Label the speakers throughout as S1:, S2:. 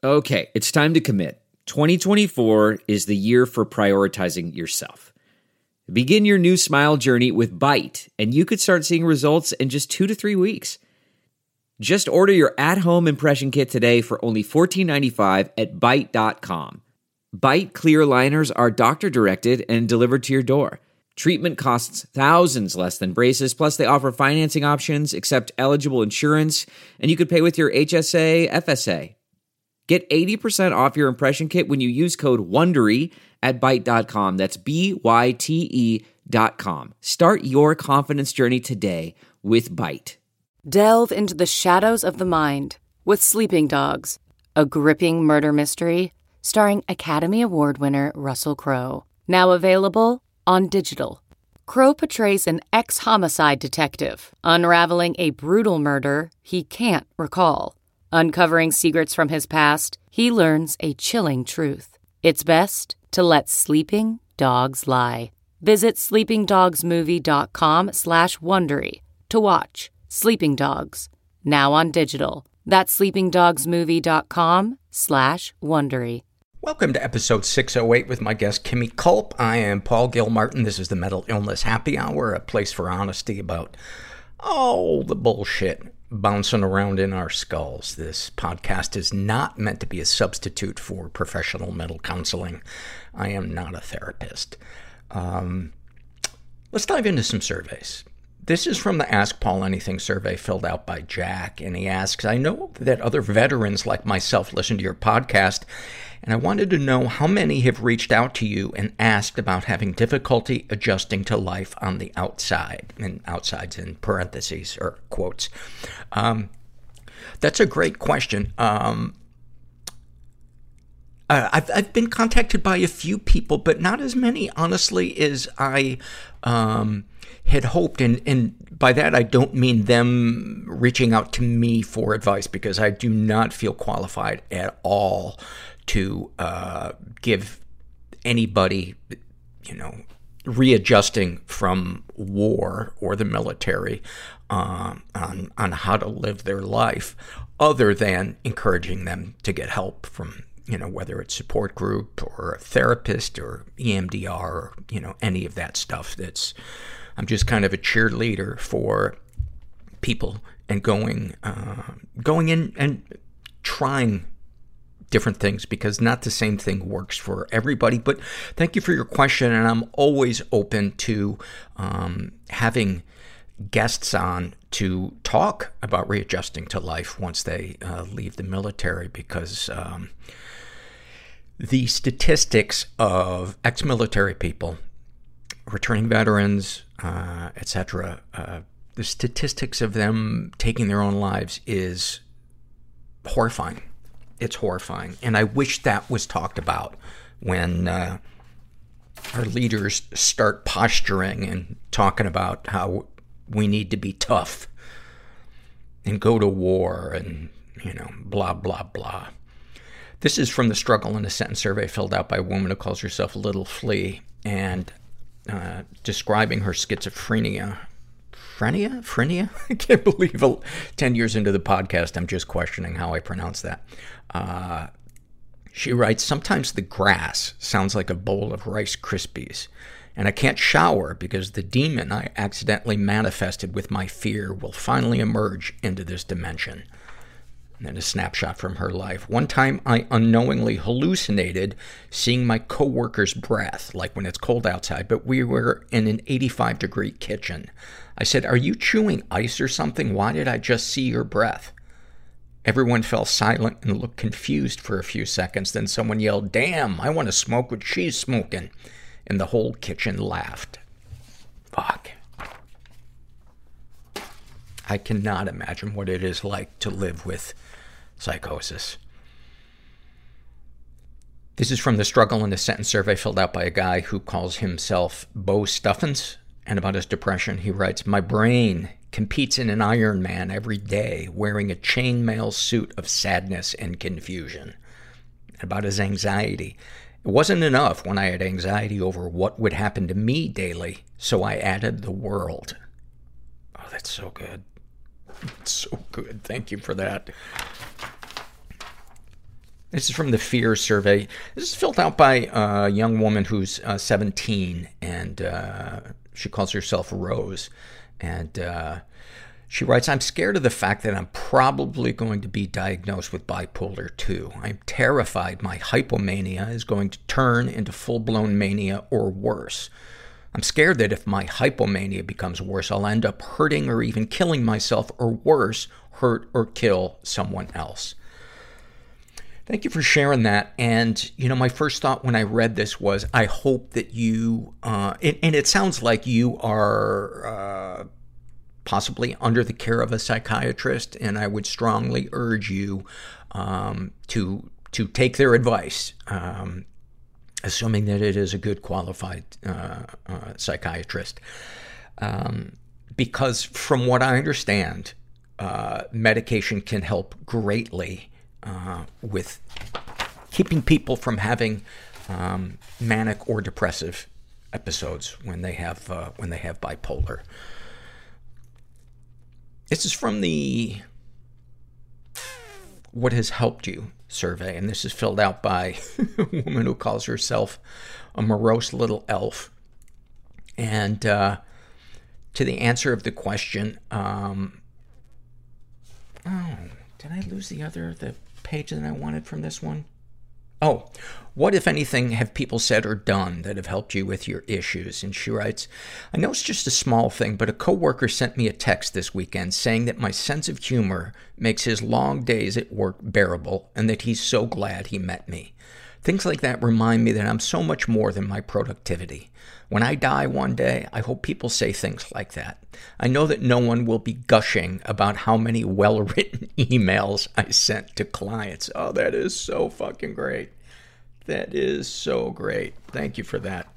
S1: Okay, it's time to commit. 2024 is the year for prioritizing yourself. Begin your new smile journey with Byte, and you could start seeing results in just 2 to 3 weeks. Just order your at-home impression kit today for only $14.95 at Byte.com. Byte clear liners are doctor-directed and delivered to your door. Treatment costs thousands less than braces, plus they offer financing options, accept eligible insurance, and you could pay with your HSA, FSA. Get 80% off your impression kit when you use code WONDERY at Byte.com. That's BYTE.com. Start your confidence journey today with Byte.
S2: Delve into the shadows of the mind with Sleeping Dogs, a gripping murder mystery starring Academy Award winner Russell Crowe. Now available on digital. Crowe portrays an ex-homicide detective unraveling a brutal murder he can't recall. Uncovering secrets from his past, he learns a chilling truth. It's best to let sleeping dogs lie. Visit sleepingdogsmovie.com/Wondery to watch Sleeping Dogs, now on digital. That's sleepingdogsmovie.com/Wondery.
S3: Welcome to episode 608 with my guest, Kimmy Culp. I am Paul Gilmartin. This is the Mental Illness Happy Hour, a place for honesty about all the bullshit bouncing around in our skulls. This podcast is not meant to be a substitute for professional mental counseling. I am not a therapist. Let's dive into some surveys. This is from the Ask Paul Anything survey filled out by Jack, and he asks, I know that other veterans like myself listen to your podcast, and I wanted to know how many have reached out to you and asked about having difficulty adjusting to life on the outside, and outside's in parentheses or quotes. That's a great question. I've been contacted by a few people, but not as many, honestly, as I had hoped. And by that, I don't mean them reaching out to me for advice, because I do not feel qualified at all to give anybody, readjusting from war or the military on how to live their life, other than encouraging them to get help from, whether it's support group or a therapist or EMDR or, any of that stuff. I'm just kind of a cheerleader for people and going in and trying different things, because not the same thing works for everybody. But thank you for your question, and I'm always open to having guests on to talk about readjusting to life once they leave the military, because the statistics of ex-military people, returning veterans, etc., the statistics of them taking their own lives is horrifying. It's horrifying. And I wish that was talked about when our leaders start posturing and talking about how we need to be tough and go to war and, blah, blah, blah. This is from the Struggle in a Sentence survey filled out by a woman who calls herself Little Flea, and describing her schizophrenia. Frenia? I can't believe 10 years into the podcast, I'm just questioning how I pronounce that. She writes, sometimes the grass sounds like a bowl of Rice Krispies, and I can't shower because the demon I accidentally manifested with my fear will finally emerge into this dimension. And then a snapshot from her life. One time I unknowingly hallucinated seeing my coworker's breath, like when it's cold outside, but we were in an 85-degree kitchen. I said, are you chewing ice or something? Why did I just see your breath? Everyone fell silent and looked confused for a few seconds. Then someone yelled, damn, I want to smoke what she's smoking. And the whole kitchen laughed. Fuck. I cannot imagine what it is like to live with psychosis. This is from the Struggle in a Sentence survey filled out by a guy who calls himself Bo Stuffins. And about his depression, he writes, my brain competes in an Ironman every day, wearing a chainmail suit of sadness and confusion. And about his anxiety, it wasn't enough when I had anxiety over what would happen to me daily, so I added the world. Oh, that's so good. It's so good. Thank you for that. This is from the Fear survey. This is filled out by a young woman who's 17, and she calls herself Rose. And she writes, I'm scared of the fact that I'm probably going to be diagnosed with bipolar 2. I'm terrified my hypomania is going to turn into full-blown mania or worse. I'm scared that if my hypomania becomes worse, I'll end up hurting or even killing myself, or worse, hurt or kill someone else. Thank you for sharing that. And, my first thought when I read this was, I hope that you, and it sounds like you are possibly under the care of a psychiatrist, and I would strongly urge you to take their advice, assuming that it is a good qualified psychiatrist. Because from what I understand, medication can help greatly with keeping people from having manic or depressive episodes when they have bipolar. This is from the What Has Helped You survey, and this is filled out by a woman who calls herself a morose little elf. And to the answer of the question, did I lose the page that I wanted from this one? Oh, what, if anything, have people said or done that have helped you with your issues? And she writes, I know it's just a small thing, but a coworker sent me a text this weekend saying that my sense of humor makes his long days at work bearable and that he's so glad he met me. Things like that remind me that I'm so much more than my productivity. When I die one day, I hope people say things like that. I know that no one will be gushing about how many well-written emails I sent to clients. Oh, that is so fucking great. That is so great. Thank you for that.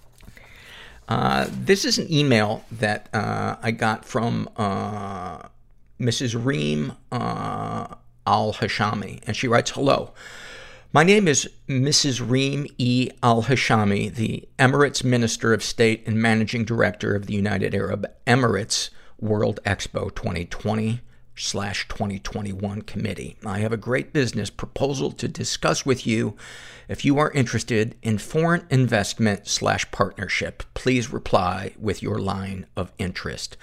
S3: This is an email that I got from Mrs. Reem Al-Hashami, and she writes, Hello. My name is Mrs. Reem E. Al-Hashami, the Emirates Minister of State and Managing Director of the United Arab Emirates World Expo 2020/2021 Committee. I have a great business proposal to discuss with you. If you are interested in foreign investment/partnership, please reply with your line of interest.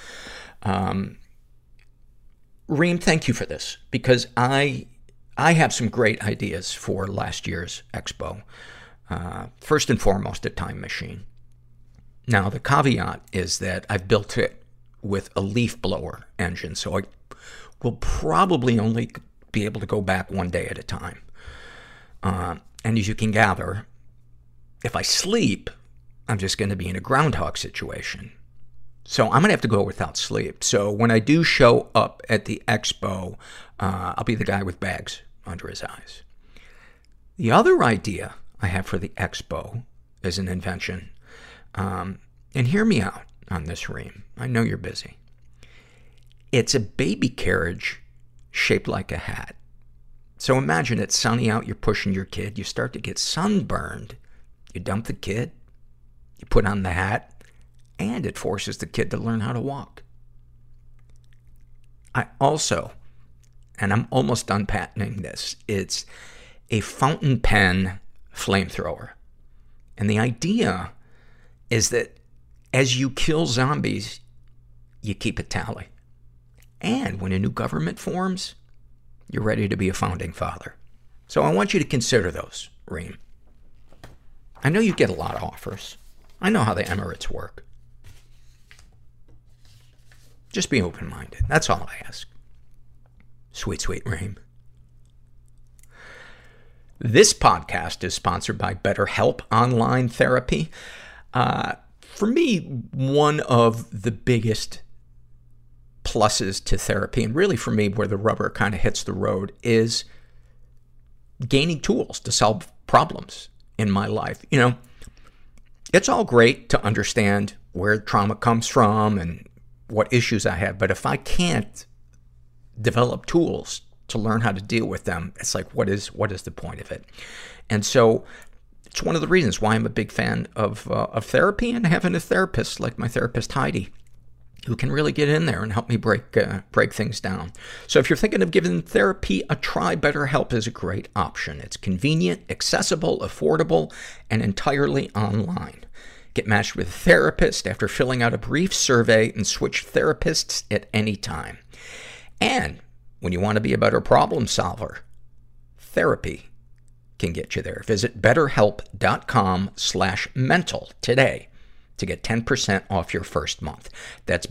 S3: Reem, thank you for this, because I have some great ideas for last year's expo. First and foremost, a time machine. Now, the caveat is that I've built it with a leaf blower engine, so I will probably only be able to go back one day at a time. And as you can gather, if I sleep, I'm just going to be in a groundhog situation. So I'm going to have to go without sleep. So when I do show up at the expo, I'll be the guy with bags under his eyes. The other idea I have for the expo is an invention. And hear me out on this, Reem. I know you're busy. It's a baby carriage shaped like a hat. So imagine it's sunny out, you're pushing your kid, you start to get sunburned. You dump the kid, you put on the hat, and it forces the kid to learn how to walk. I also, and I'm almost done patenting this, it's a fountain pen flamethrower. And the idea is that as you kill zombies, you keep a tally. And when a new government forms, you're ready to be a founding father. So I want you to consider those, Reem. I know you get a lot of offers. I know how the Emirates work. Just be open-minded. That's all I ask. Sweet, sweet Reem. This podcast is sponsored by BetterHelp Online Therapy. For me, one of the biggest pluses to therapy, and really for me where the rubber kind of hits the road, is gaining tools to solve problems in my life. You know, it's all great to understand where trauma comes from and what issues I have, but if I can't develop tools to learn how to deal with them, it's like, what is the point of it? And so it's one of the reasons why I'm a big fan of therapy and having a therapist like my therapist Heidi. who can really get in there and help me break things down. So if you're thinking of giving therapy a try, BetterHelp is a great option. It's convenient, accessible, affordable, and entirely online. Get matched with a therapist after filling out a brief survey and switch therapists at any time. And when you want to be a better problem solver, therapy can get you there. Visit BetterHelp.com/mental today to get 10% off your first month. That's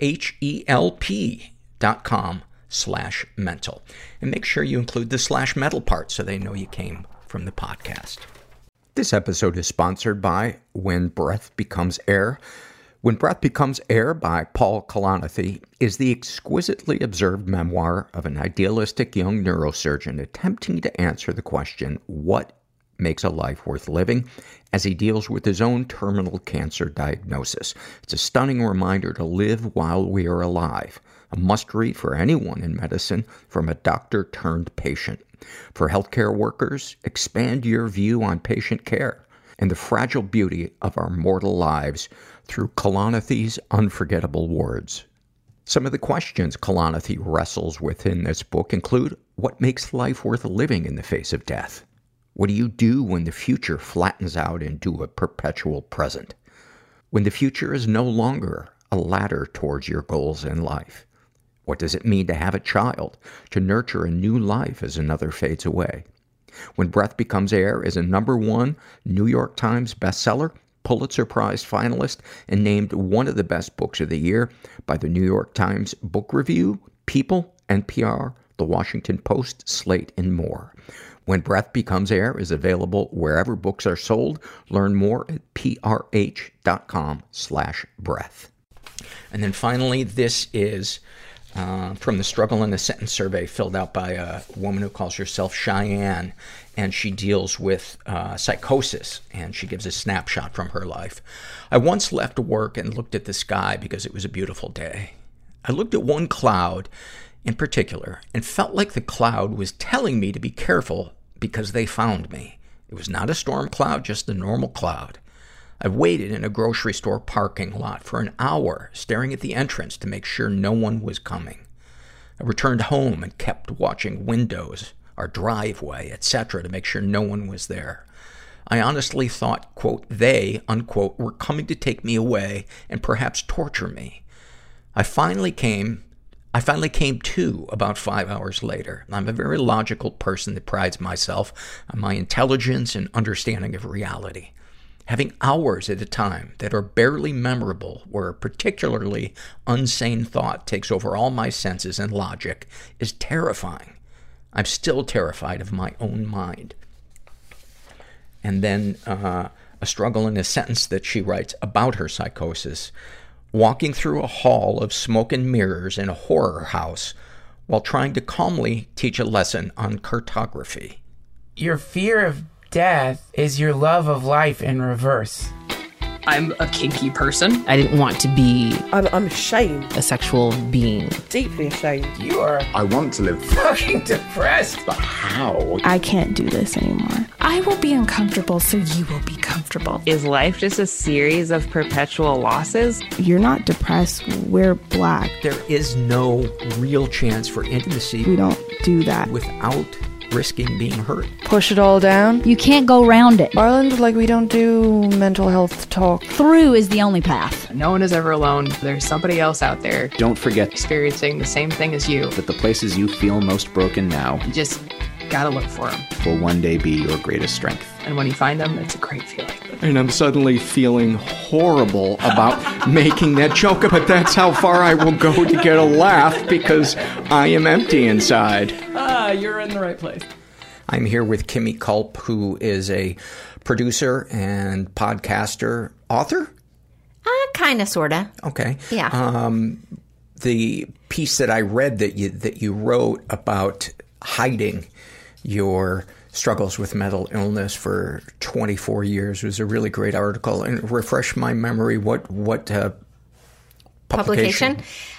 S3: BetterHelp.com/mental. And make sure you include the /mental part so they know you came from the podcast. This episode is sponsored by When Breath Becomes Air. When Breath Becomes Air by Paul Kalanithi is the exquisitely observed memoir of an idealistic young neurosurgeon attempting to answer the question, what makes a life worth living, as he deals with his own terminal cancer diagnosis. It's a stunning reminder to live while we are alive. A must-read for anyone in medicine from a doctor-turned-patient. For healthcare workers, expand your view on patient care and the fragile beauty of our mortal lives through Kalanithi's unforgettable words. Some of the questions Kalanithi wrestles with in this book include, what makes life worth living in the face of death? What do you do when the future flattens out into a perpetual present? When the future is no longer a ladder towards your goals in life? What does it mean to have a child, to nurture a new life as another fades away? When Breath Becomes Air is a #1 New York Times bestseller, Pulitzer Prize finalist, and named one of the best books of the year by the New York Times Book Review, People, NPR, The Washington Post, Slate, and more. When Breath Becomes Air is available wherever books are sold. Learn more at prh.com/breath. And then finally, this is from the Struggle in a Sentence survey filled out by a woman who calls herself Cheyenne, and she deals with psychosis, and she gives a snapshot from her life. I once left work and looked at the sky because it was a beautiful day. I looked at one cloud in particular and felt like the cloud was telling me to be careful because they found me. It was not a storm cloud, just a normal cloud. I waited in a grocery store parking lot for an hour, staring at the entrance to make sure no one was coming. I returned home and kept watching windows, our driveway, etc., to make sure no one was there. I honestly thought, quote, they, unquote, were coming to take me away and perhaps torture me. I finally came to about 5 hours later. I'm a very logical person that prides myself on my intelligence and understanding of reality. Having hours at a time that are barely memorable, where a particularly insane thought takes over all my senses and logic, is terrifying. I'm still terrified of my own mind. And then a struggle in a sentence that she writes about her psychosis. Walking through a hall of smoke and mirrors in a horror house while trying to calmly teach a lesson on cartography.
S4: Your fear of death is your love of life in reverse.
S5: I'm a kinky person.
S6: I didn't want to be
S7: I'm ashamed.
S6: a sexual being.
S7: Deeply ashamed.
S4: You are
S8: I want to live.
S4: fucking depressed.
S8: But how?
S9: I can't do this anymore. I will be uncomfortable, so you will be comfortable.
S10: Is life just a series of perpetual losses?
S9: You're not depressed. We're black.
S3: There is no real chance for intimacy
S9: We don't do that.
S3: without risking being hurt.
S7: Push it all down.
S11: You can't go around it.
S7: Ireland, like, we don't do mental health talk.
S11: Through is the only path.
S5: No one is ever alone. There's somebody else out there
S12: Don't forget
S5: experiencing the same thing as you.
S12: that the places you feel most broken now
S5: You just gotta look for them.
S12: will one day be your greatest strength.
S5: And when you find them, it's a great feeling.
S13: And I'm suddenly feeling horrible about making that joke, but that's how far I will go to get a laugh because I am empty inside.
S5: You're in the right place.
S3: I'm here with Kimmy Culp, who is a producer and podcaster, author?
S14: Kinda, sorta.
S3: Okay.
S14: Yeah.
S3: The piece that I read that you wrote about hiding your struggles with mental illness for 24 years was a really great article. And refresh my memory, what publication?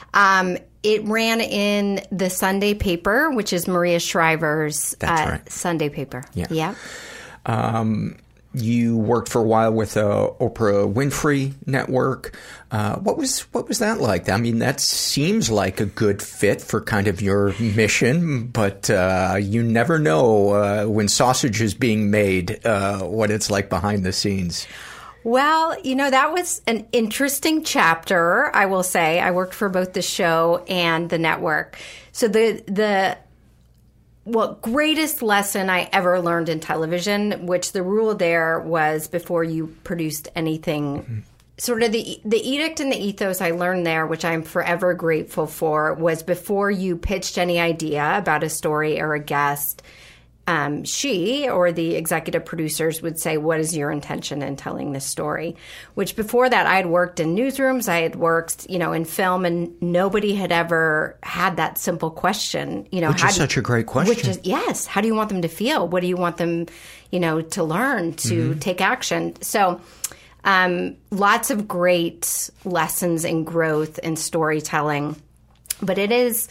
S14: It ran in the Sunday paper, which is Maria Shriver's
S3: That's right.
S14: Sunday paper.
S3: Yeah.
S14: Yeah.
S3: You worked for a while with Oprah Winfrey Network. What was that like? I mean, that seems like a good fit for kind of your mission, but you never know when sausage is being made what it's like behind the scenes.
S14: Well, that was an interesting chapter, I will say. I worked for both the show and the network. So the greatest lesson I ever learned in television, which the rule there was before you produced anything, sort of the edict and the ethos I learned there, which I'm forever grateful for, was before you pitched any idea about a story or a guest, she or the executive producers would say, what is your intention in telling this story? Which before that, I had worked in newsrooms, I had worked, in film, and nobody had ever had that simple question.
S3: Which is such a great question.
S14: Yes. How do you want them to feel? What do you want them, to learn, to take action? So lots of great lessons in growth and storytelling. But it is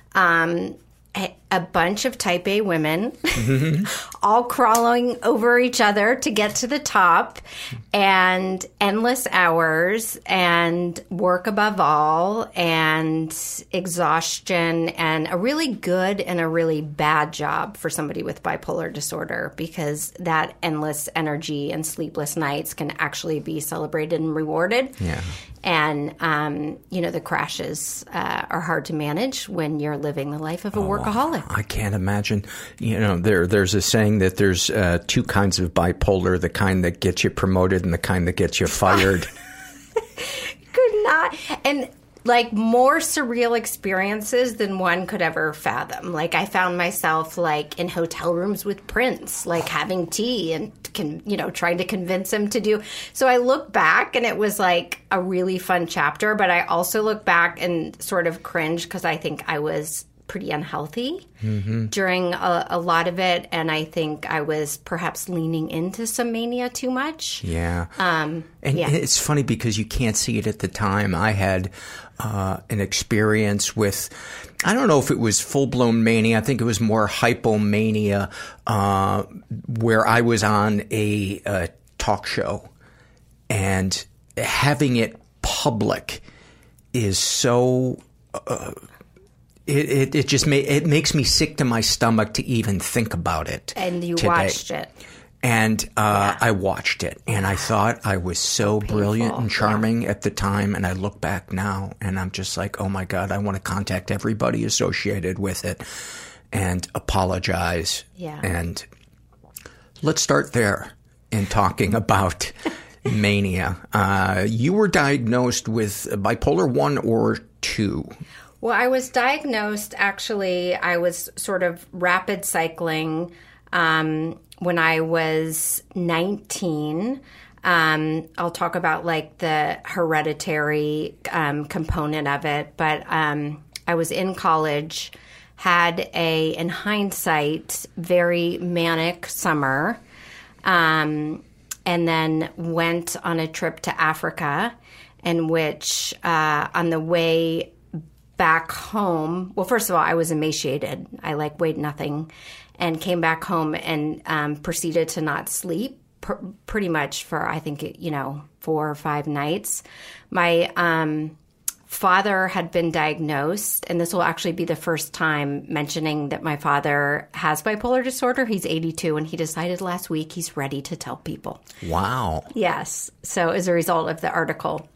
S14: a bunch of type A women all crawling over each other to get to the top, and endless hours and work above all, and exhaustion, and a really good and a really bad job for somebody with bipolar disorder, because that endless energy and sleepless nights can actually be celebrated and rewarded.
S3: Yeah.
S14: And, the crashes are hard to manage when you're living the life of a workaholic.
S3: I can't imagine. There's a saying that there's two kinds of bipolar, the kind that gets you promoted and the kind that gets you fired.
S14: Could not. And more surreal experiences than one could ever fathom. I found myself in hotel rooms with Prince, having tea and trying to convince him to do. So I look back and it was a really fun chapter, but I also look back and sort of cringe because I think I was pretty unhealthy during a lot of it, and I think I was perhaps leaning into some mania too much.
S3: Yeah. It's funny because you can't see it at the time. I had an experience with, I don't know if it was full-blown mania. I think it was more hypomania, where I was on a talk show, and having it public is so... It just makes me sick to my stomach to even think about it.
S14: And you
S3: today.
S14: Watched it.
S3: And I watched it, and I thought I was so brilliant and charming at the time, and I look back now, and I'm just like, oh my God, I want to contact everybody associated with it and apologize.
S14: Yeah.
S3: And let's start there in talking about mania. You were diagnosed with bipolar 1 or 2.
S14: Well, I was diagnosed, actually, I was sort of rapid cycling when I was 19. I'll talk about the hereditary component of it, but I was in college, had in hindsight, very manic summer, and then went on a trip to Africa, in which on the way back home, well, first of all, I was emaciated. I weighed nothing, and came back home and proceeded to not sleep pretty much for, I think, 4 or 5 nights. My father had been diagnosed, and this will actually be the first time mentioning that my father has bipolar disorder. He's 82, and he decided last week he's ready to tell people.
S3: Wow.
S14: Yes. So as a result of the article.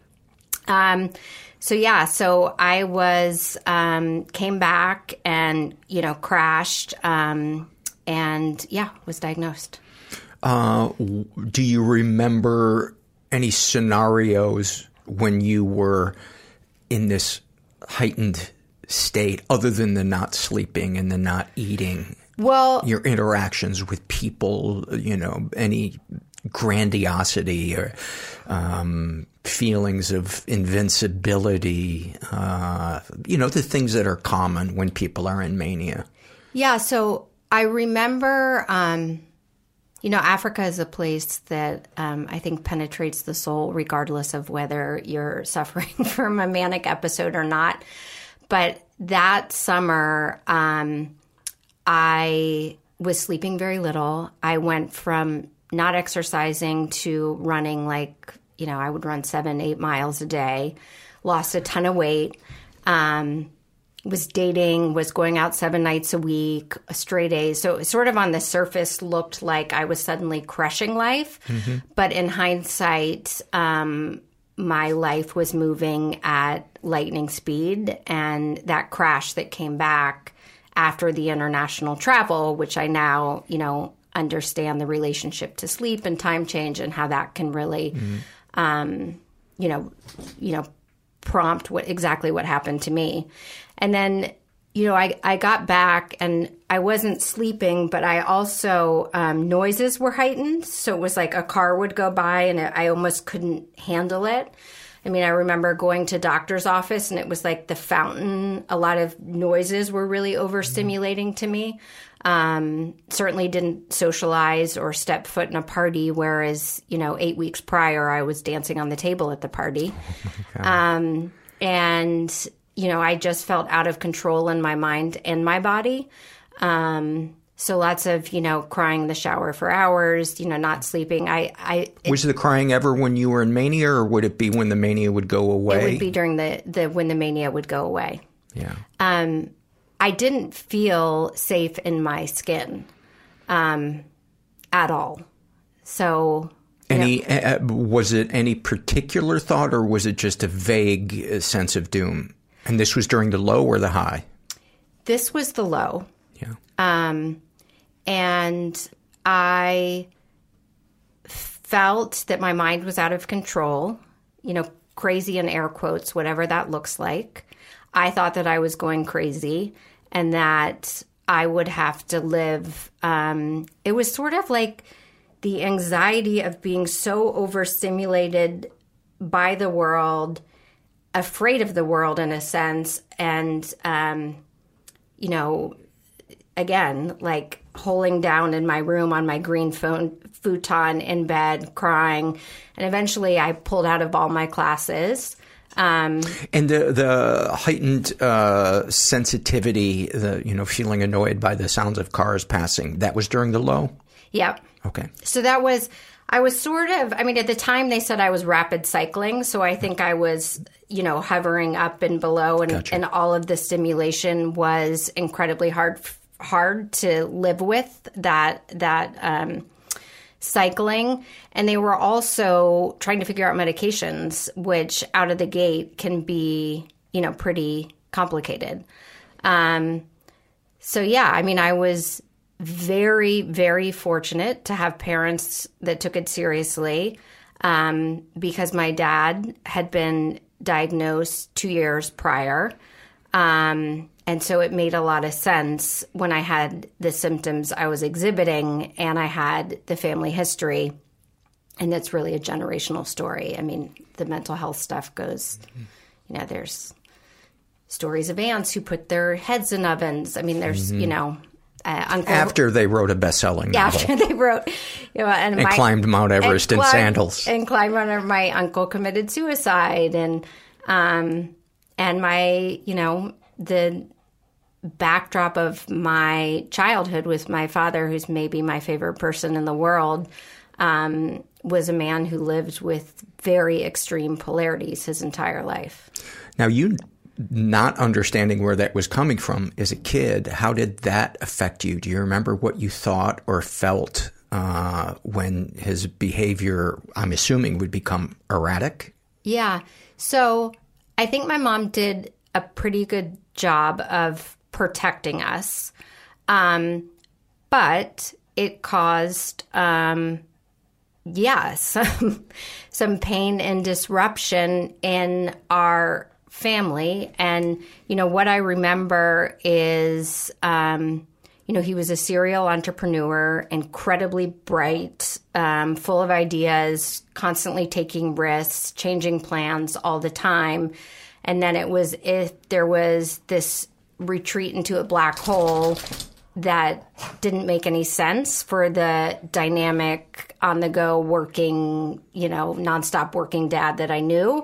S14: So I was, came back and, crashed, and was diagnosed.
S3: Do you remember any scenarios when you were in this heightened state other than the not sleeping and the not eating?
S14: Well,
S3: your interactions with people, any grandiosity or feelings of invincibility, the things that are common when people are in mania.
S14: Yeah, so I remember, Africa is a place that I think penetrates the soul regardless of whether you're suffering from a manic episode or not. But that summer, I was sleeping very little. I went from not exercising to running like, I would run 7-8 miles a day, lost a ton of weight, was dating, was going out 7 nights a week, straight A's. So it sort of on the surface looked like I was suddenly crushing life. Mm-hmm. But in hindsight, my life was moving at lightning speed. And that crash that came back after the international travel, which I now, understand the relationship to sleep and time change and how that can really, prompt exactly what happened to me. And then, I got back and I wasn't sleeping, but I also, noises were heightened. So it was like a car would go by and I almost couldn't handle it. I mean, I remember going to doctor's office and it was like the fountain. A lot of noises were really overstimulating to me. Certainly didn't socialize or step foot in a party, whereas, 8 weeks prior, I was dancing on the table at the party. And, I just felt out of control in my mind and my body. So lots of, crying in the shower for hours, not sleeping.
S3: Was the crying ever when you were in mania, or would it be when the mania would go away?
S14: It would be during when the mania would go away.
S3: Yeah.
S14: I didn't feel safe in my skin at all. So...
S3: was it any particular thought, or was it just a vague sense of doom? And this was during the low or the high?
S14: This was the low.
S3: Yeah.
S14: And I felt that my mind was out of control, crazy in air quotes, whatever that looks like. I thought that I was going crazy and that I would have to live. It was sort of like the anxiety of being so overstimulated by the world, afraid of the world in a sense, and, again, like holing down in my room on my green futon in bed, crying. And eventually I pulled out of all my classes.
S3: And the heightened sensitivity, feeling annoyed by the sounds of cars passing, that was during the low?
S14: Yep.
S3: Okay.
S14: So I was sort of, at the time they said I was rapid cycling. So I think I was, hovering up and below, and,
S3: Gotcha.
S14: And all of the stimulation was incredibly hard to live with, that cycling. And they were also trying to figure out medications, which out of the gate can be, pretty complicated. So yeah, I was very, very fortunate to have parents that took it seriously, because my dad had been diagnosed 2 years prior. And so it made a lot of sense when I had the symptoms I was exhibiting and I had the family history. And it's really a generational story. The mental health stuff goes, there's stories of aunts who put their heads in ovens. There's, Uncle,
S3: after they wrote a best-selling novel.
S14: After they wrote,
S3: and climbed Mount Everest in sandals.
S14: And climbed Mount. My uncle committed suicide, and my, the backdrop of my childhood with my father, who's maybe my favorite person in the world, was a man who lived with very extreme polarities his entire life.
S3: Now, you not understanding where that was coming from as a kid, how did that affect you? Do you remember what you thought or felt when his behavior, I'm assuming, would become erratic?
S14: Yeah. So I think my mom did a pretty good job of protecting us. But it caused, some pain and disruption in our family. And, what I remember is, he was a serial entrepreneur, incredibly bright, full of ideas, constantly taking risks, changing plans all the time. And then it was if there was this retreat into a black hole that didn't make any sense for the dynamic, on-the-go working, nonstop working dad that I knew.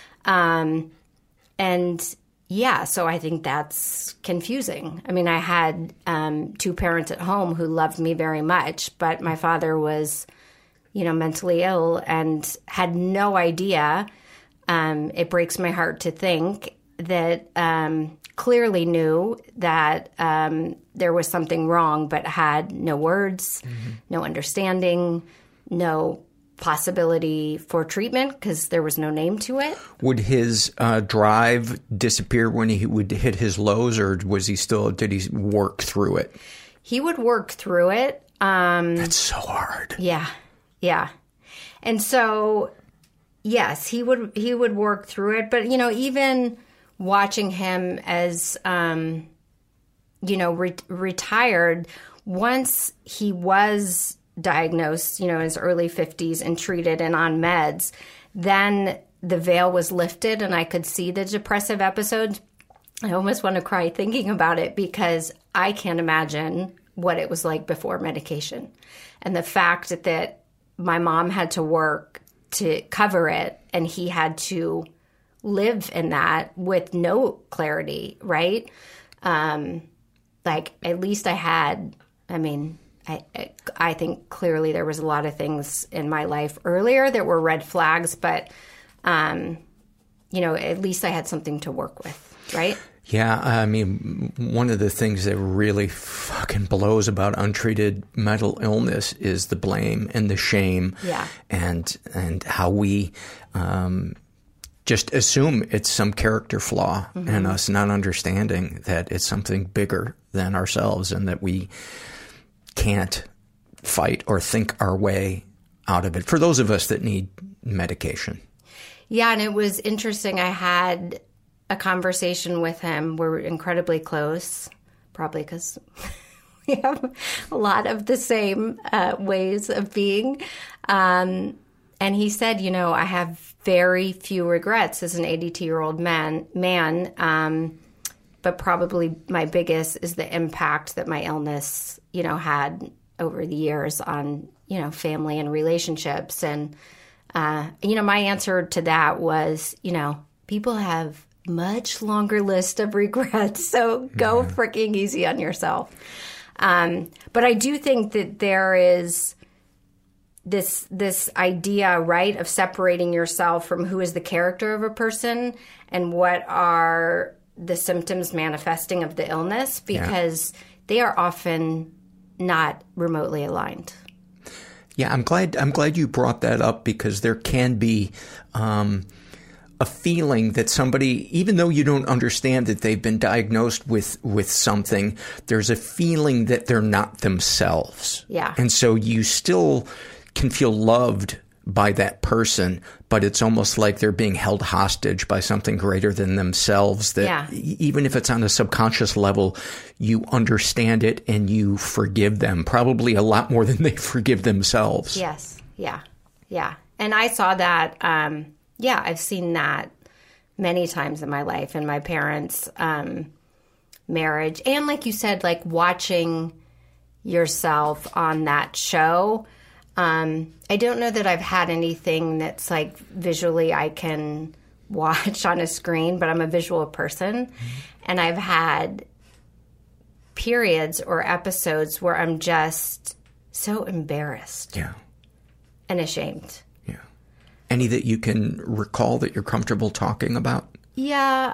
S14: So I think that's confusing. I had 2 parents at home who loved me very much, but my father was, mentally ill and had no idea. It breaks my heart to think that clearly knew that there was something wrong, but had no words, no understanding, no possibility for treatment because there was no name to it.
S3: Would his drive disappear when he would hit his lows, or did he work through it?
S14: He would work through it.
S3: That's so hard.
S14: Yeah. Yeah. And so, yes, he would work through it. But, even watching him as, retired, once he was diagnosed, in his early 50s and treated and on meds, then the veil was lifted and I could see the depressive episodes. I almost want to cry thinking about it because I can't imagine what it was like before medication. And the fact that my mom had to work to cover it and he had to live in that with no clarity, right? At least I had, I think clearly there was a lot of things in my life earlier that were red flags, but, at least I had something to work with, right?
S3: Yeah, one of the things that really fucking blows about untreated mental illness is the blame and the shame, and how we just assume it's some character flaw in us, not understanding that it's something bigger than ourselves and that we can't fight or think our way out of it. For those of us that need medication.
S14: Yeah, and it was interesting. I had a conversation with him. We're incredibly close, probably because we have a lot of the same ways of being. And he said, I have very few regrets as an 82-year-old man. But probably my biggest is the impact that my illness, had over the years on, family and relationships. And, my answer to that was, people have much longer list of regrets. So go freaking easy on yourself. But I do think that there is this idea, right, of separating yourself from who is the character of a person and what are the symptoms manifesting of the illness, because they are often not remotely aligned.
S3: Yeah, I'm glad you brought that up, because there can be a feeling that somebody, even though you don't understand that they've been diagnosed with something, there's a feeling that they're not themselves.
S14: Yeah.
S3: And so you still can feel loved by that person, but it's almost like they're being held hostage by something greater than themselves, that even if it's on a subconscious level, you understand it and you forgive them, probably a lot more than they forgive themselves.
S14: Yes. Yeah. Yeah. And I saw that, I've seen that many times in my life, in my parents' marriage. And like you said, like watching yourself on that show. I don't know that I've had anything that's like visually I can watch on a screen, but I'm a visual person. And I've had periods or episodes where I'm just so embarrassed and ashamed.
S3: Yeah. Any that you can recall that you're comfortable talking about?
S14: Yeah.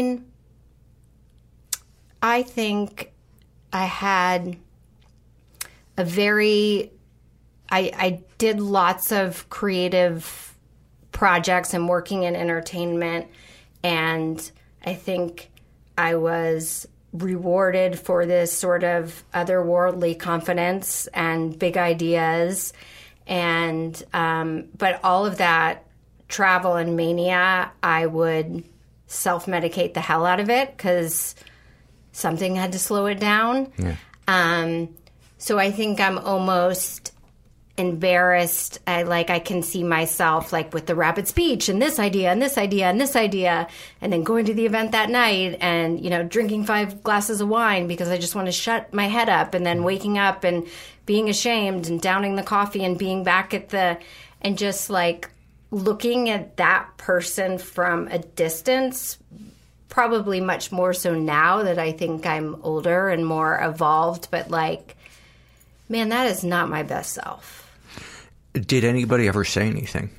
S14: I think I had a very... I did lots of creative projects and working in entertainment, and I think I was rewarded for this sort of otherworldly confidence and big ideas, and but all of that travel and mania, I would self-medicate the hell out of it because something had to slow it down. Yeah. So I think I'm almost embarrassed. I can see myself like with the rapid speech and this idea and this idea and this idea, and then going to the event that night and, drinking 5 glasses of wine because I just want to shut my head up, and then waking up and being ashamed and downing the coffee and being back and just like looking at that person from a distance, probably much more so now that I think I'm older and more evolved, but like, man, that is not my best self.
S3: Did anybody ever say anything?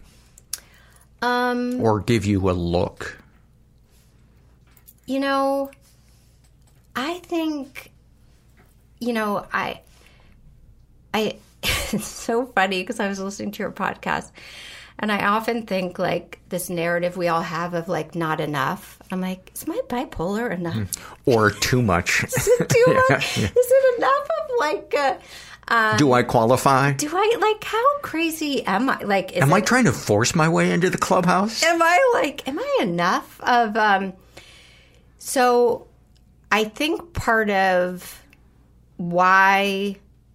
S3: Or give you a look?
S14: You know, I think, you know, I it's so funny because I was listening to your podcast and I often think like this narrative we all have of like not enough. I'm like, is my bipolar enough?
S3: Or too much?
S14: Is it too much? Yeah. Is it enough of like
S3: do I qualify?
S14: Do I, like, how crazy am I? Like,
S3: am I trying to force my way into the clubhouse?
S14: Am I enough of, so I think part of why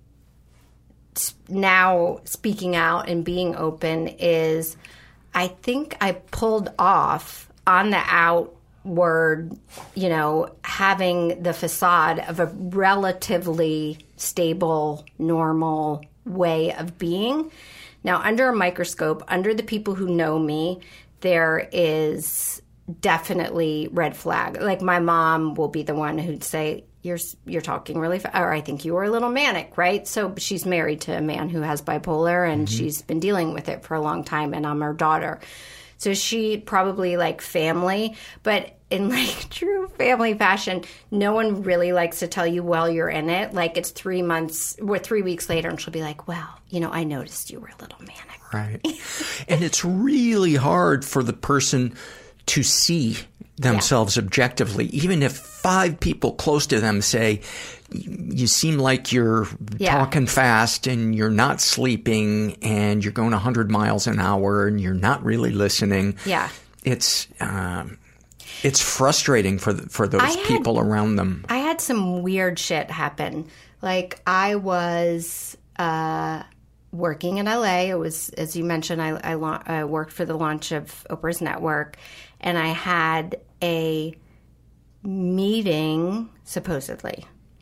S14: now speaking out and being open is I think I pulled off on the outward, you know, having the facade of a relatively stable, normal way of being. Now, under a microscope, under the people who know me, there is definitely red flag. Like my mom will be the one who'd say, you're talking really fast, or I think you were a little manic, right? So she's married to a man who has bipolar and she's been dealing with it for a long time, and I'm her daughter. So she probably like family, but in like true family fashion, no one really likes to tell you while you're in it. Like it's 3 months or 3 weeks later and she'll be like, well, you know, I noticed you were a little manic.
S3: Right. And it's really hard for the person to see themselves objectively, even if 5 people close to them say, you seem like you're talking fast and you're not sleeping and you're going 100 miles an hour and you're not really listening.
S14: Yeah.
S3: It's frustrating for those people around them.
S14: I had some weird shit happen. Like I was working in LA. It was, as you mentioned, I worked for the launch of Oprah's network, and I had a meeting, supposedly,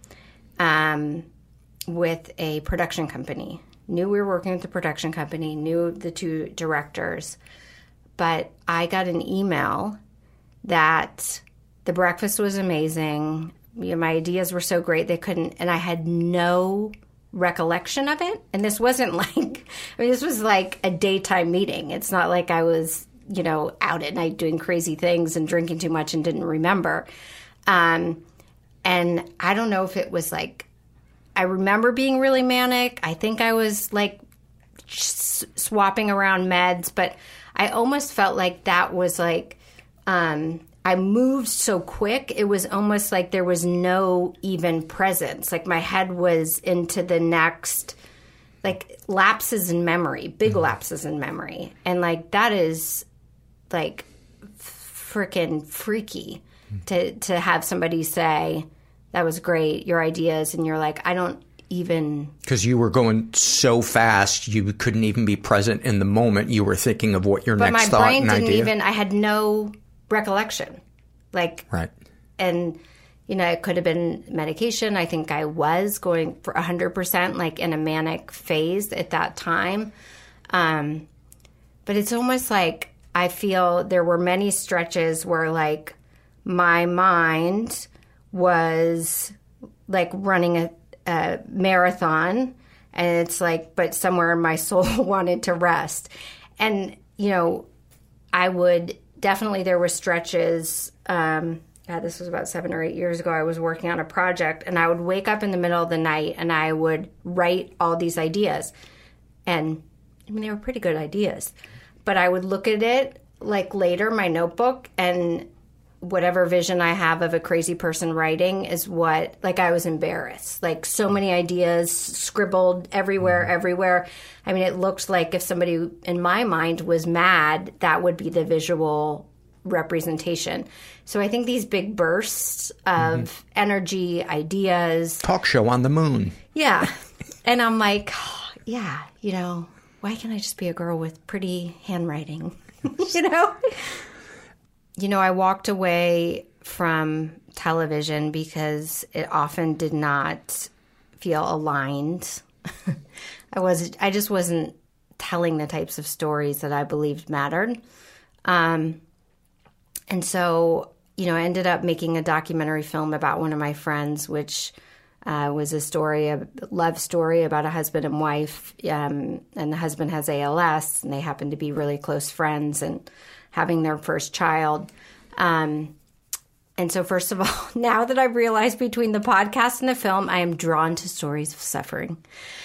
S14: with a production company. Knew we were working with the production company, knew the 2 directors, but I got an email that the breakfast was amazing. You know, my ideas were so great they couldn't, and I had no recollection of it. And this wasn't like, this was like a daytime meeting. It's not like I was, you know, out at night doing crazy things and drinking too much and didn't remember. And I don't know if it was like, I remember being really manic. I think I was like swapping around meds, but I almost felt like that was like, I moved so quick. It was almost like there was no even presence. Like my head was into the next, like lapses in memory, big lapses in memory. And like that is like freaking freaky to have somebody say, that was great, your ideas. And you're like, I don't even. Because
S3: you were going so fast, you couldn't even be present in the moment. You were thinking of what your next thought and idea. But my brain didn't even,
S14: I had no recollection. Like,
S3: right.
S14: And, you know, it could have been medication. I think I was going for 100%, like in a manic phase at that time. But it's almost like I feel there were many stretches where like my mind was like running a marathon, and it's like, but somewhere in my soul wanted to rest. And, you know, I would definitely, there were stretches, this was about 7 or 8 years ago, I was working on a project, and I would wake up in the middle of the night and I would write all these ideas. And I mean, they were pretty good ideas, but I would look at it like later, my notebook, and whatever vision I have of a crazy person writing is what, like, I was embarrassed. Like, so many ideas scribbled everywhere. I mean, it looked like if somebody in my mind was mad, that would be the visual representation. So I think these big bursts of energy, ideas.
S3: Talk show on the moon.
S14: Yeah. And I'm like, oh, yeah, you know, why can't I just be a girl with pretty handwriting? You know? You know, I walked away from television because it often did not feel aligned. I just wasn't telling the types of stories that I believed mattered. And so, you know, I ended up making a documentary film about one of my friends, which It was a love story about a husband and wife, and the husband has ALS, and they happen to be really close friends and having their first child. And so, first of all, now that I've realized between the podcast and the film, I am drawn to stories of suffering.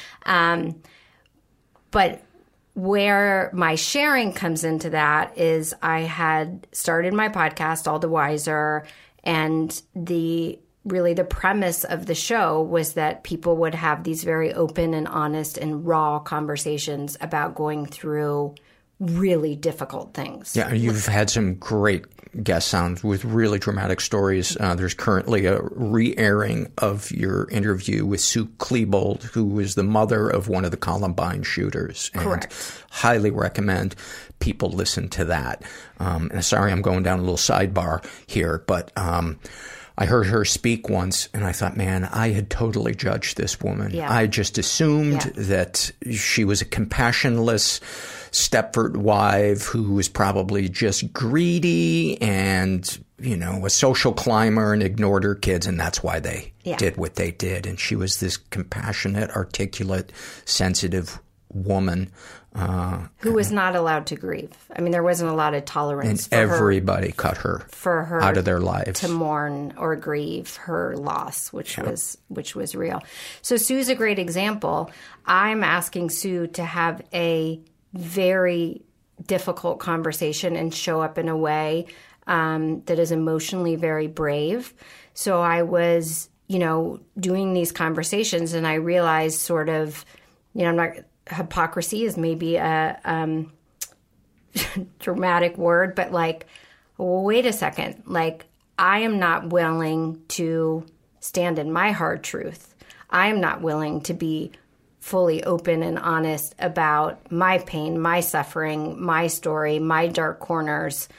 S14: But where my sharing comes into that is I had started my podcast, All the Wiser, and the premise of the show was that people would have these very open and honest and raw conversations about going through really difficult things.
S3: Yeah, you've had some great guests on with really dramatic stories. There's currently a re-airing of your interview with Sue Klebold, who was the mother of one of the Columbine shooters. And
S14: correct.
S3: Highly recommend people listen to that. And sorry, I'm going down a little sidebar here, but I heard her speak once, and I thought, man, I had totally judged this woman.
S14: Yeah.
S3: I just assumed that she was a compassionless Stepford wife who was probably just greedy and, a social climber and ignored her kids, and that's why they did what they did. And she was this compassionate, articulate, sensitive woman.
S14: Who was not allowed to grieve. I mean, there wasn't a lot of tolerance
S3: and everybody cut her out of their lives
S14: to mourn or grieve her loss, which was real. So Sue's a great example. I'm asking Sue to have a very difficult conversation and show up in a way that is emotionally very brave. So I was, doing these conversations, and I realized sort of, I'm not. Hypocrisy is maybe a dramatic word, but wait a second. I am not willing to stand in my hard truth. I am not willing to be fully open and honest about my pain, my suffering, my story, my dark corners.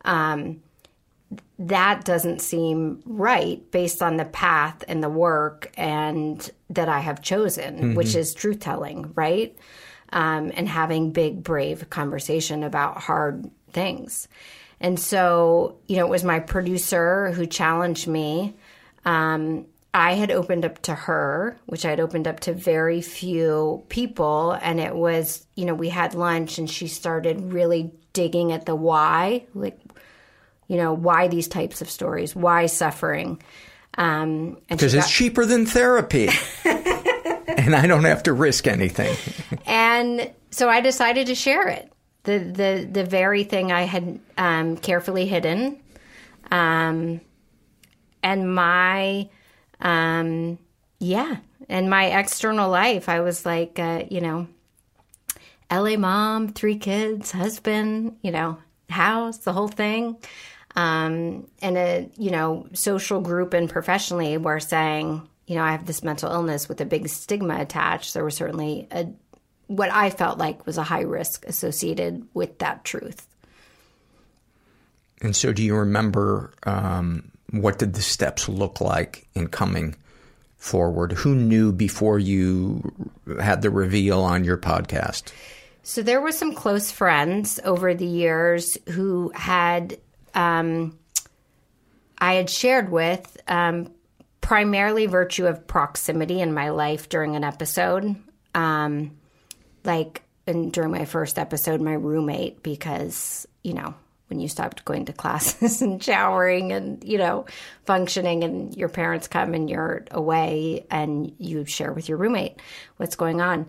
S14: That doesn't seem right based on the path and the work and that I have chosen, which is truth-telling, right? And having big, brave conversation about hard things. And so, it was my producer who challenged me. I had opened up to her, which I had opened up to very few people. And it was, we had lunch and she started really digging at the why, why these types of stories, why suffering.
S3: Because it's cheaper than therapy. And I don't have to risk anything.
S14: And so I decided to share it. The very thing I had carefully hidden. And my, and my external life, I was like, LA mom, 3 kids, husband, house, the whole thing. And a, social group and professionally were saying, I have this mental illness with a big stigma attached. There was certainly what I felt like was a high risk associated with that truth.
S3: And so do you remember what did the steps look like in coming forward? Who knew before you had the reveal on your podcast?
S14: So there were some close friends over the years who had I had shared with primarily virtue of proximity in my life during an episode. And during my first episode, my roommate, because, when you stopped going to classes and showering and, functioning and your parents come and you're away and you share with your roommate what's going on.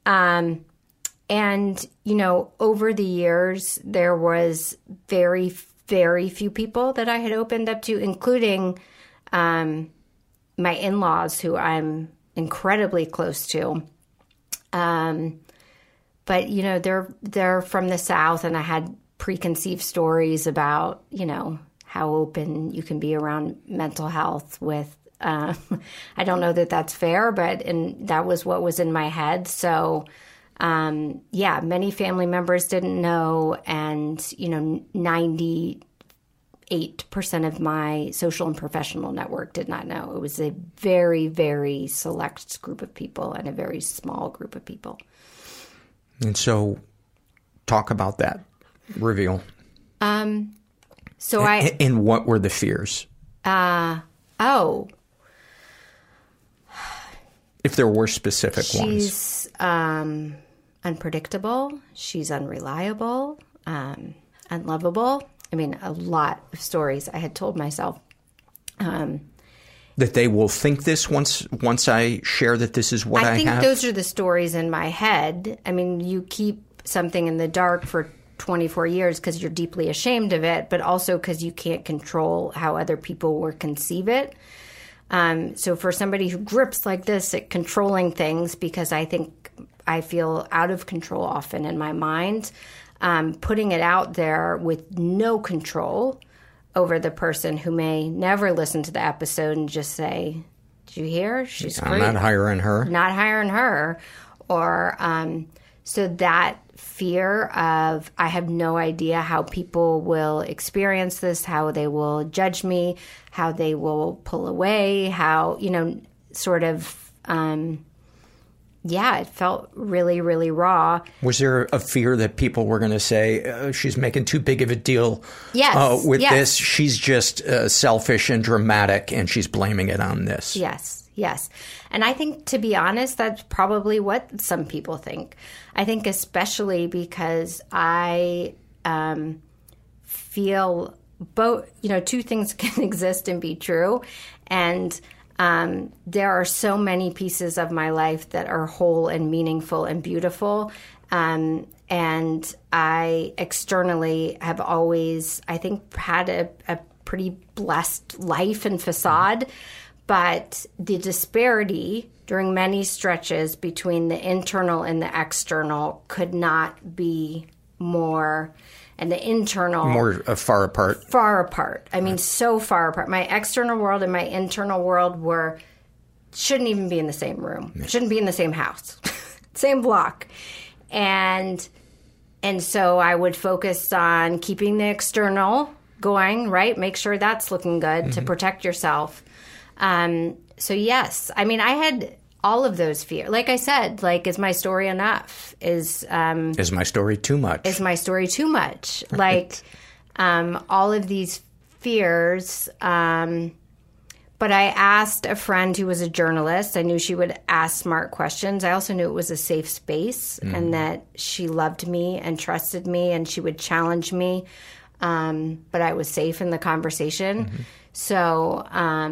S14: And, over the years, there was very, very few people that I had opened up to, including my in-laws, who I'm incredibly close to. But, they're from the South, and I had preconceived stories about, how open you can be around mental health with, I don't know that that's fair, but that was what was in my head. So, many family members didn't know, and, 98% of my social and professional network did not know. It was a very, very select group of people and a very small group of people.
S3: And so talk about that reveal. And what were the fears? If there were specific ones.
S14: She's unpredictable. She's unreliable, unlovable. I mean, a lot of stories I had told myself.
S3: That they will think this once I share that this is what I have?
S14: I think those are the stories in my head. I mean, you keep something in the dark for 24 years because you're deeply ashamed of it, but also because you can't control how other people will conceive it. So for somebody who grips like this at controlling things, because I think I feel out of control often in my mind, putting it out there with no control over the person who may never listen to the episode and just say, did you hear? She's
S3: I'm
S14: great.
S3: not hiring her.
S14: Not hiring her. Or so that fear of I have no idea how people will experience this, how they will judge me, how they will pull away, how, sort of, it felt really, really raw.
S3: Was there a fear that people were going to say, she's making too big of a deal with this? She's just selfish and dramatic, and she's blaming it on this.
S14: Yes. And I think, to be honest, that's probably what some people think. I think especially because I feel both, two things can exist and be true. And there are so many pieces of my life that are whole and meaningful and beautiful. And I externally have always, I think, had a pretty blessed life and facade. But the disparity during many stretches between the internal and the external could not be more. And the internal...
S3: More far apart.
S14: Far apart. I mean, so far apart. My external world and my internal world shouldn't even be in the same room. Shouldn't be in the same house. Same block. And so I would focus on keeping the external going, right? Make sure that's looking good to protect yourself. So yes, I mean, I had all of those fears. Like I said, is my story enough? Is
S3: my story too much?
S14: Is my story too much? All of these fears. But I asked a friend who was a journalist. I knew she would ask smart questions. I also knew it was a safe space and that she loved me and trusted me and she would challenge me. But I was safe in the conversation. So,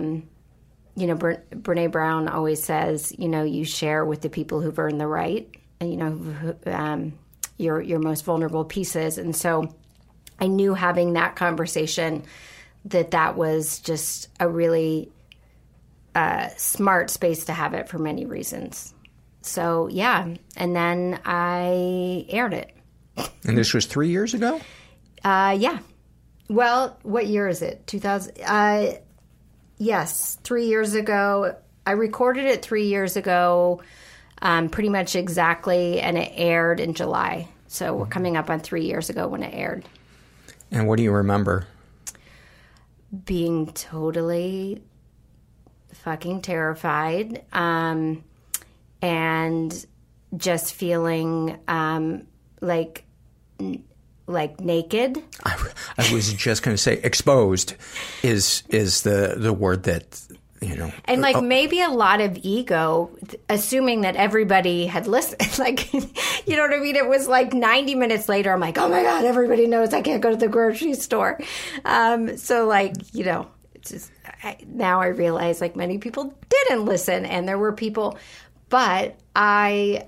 S14: Brene Brown always says, you share with the people who've earned the right, and your most vulnerable pieces. And so I knew having that conversation that was just a really smart space to have it for many reasons. So, yeah. And then I aired it.
S3: And this was 3 years ago?
S14: Yeah. Well, what year is it? 2000? Yes, 3 years ago. I recorded it 3 years ago, pretty much exactly, and it aired in July. So we're coming up on 3 years ago when it aired.
S3: And what do you remember?
S14: Being totally fucking terrified, and just feeling like naked.
S3: I was just going to say exposed is the word that,
S14: And maybe a lot of ego, assuming that everybody had listened. You know what I mean? It was 90 minutes later, I'm like, oh my God, everybody knows I can't go to the grocery store. It's just, now I realize many people didn't listen and there were people, but I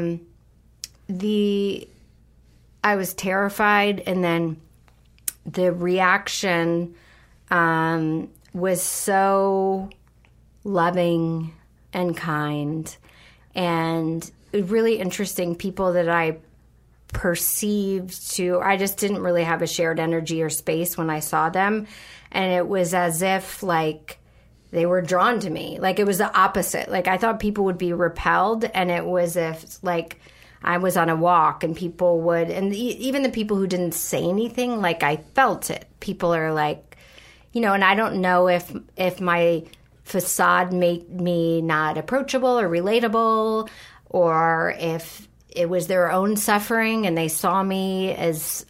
S14: was terrified, and then the reaction was so loving and kind and really interesting. People that I perceived to, I just didn't really have a shared energy or space when I saw them, and it was as if they were drawn to me. It was the opposite. I thought people would be repelled, and it was if I was on a walk and people would, and even the people who didn't say anything, I felt it. People are and I don't know if my facade made me not approachable or relatable, or if it was their own suffering and they saw me as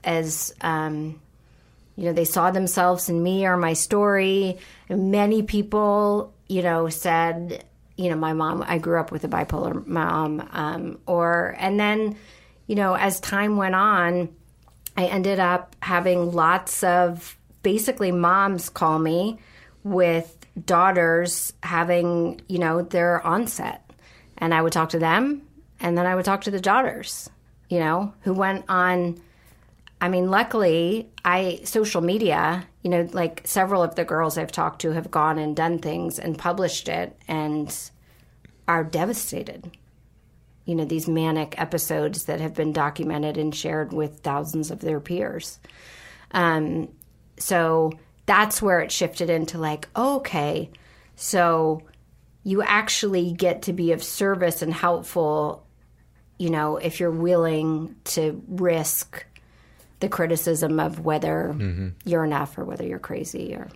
S14: they saw themselves in me or my story. And many people, said, you know, my mom, I grew up with a bipolar mom. And then, you know, as time went on, I ended up having lots of basically moms call me with daughters having, you know, their onset. And I would talk to them, and then I would talk to the daughters, you know, who went on. I mean, luckily, social media, you know, like several of the girls I've talked to have gone and done things and published it and are devastated. You know, these manic episodes that have been documented and shared with thousands of their peers. So that's where it shifted into like, okay, so you actually get to be of service and helpful, you know, if you're willing to risk the criticism of whether you're enough or whether you're crazy. Or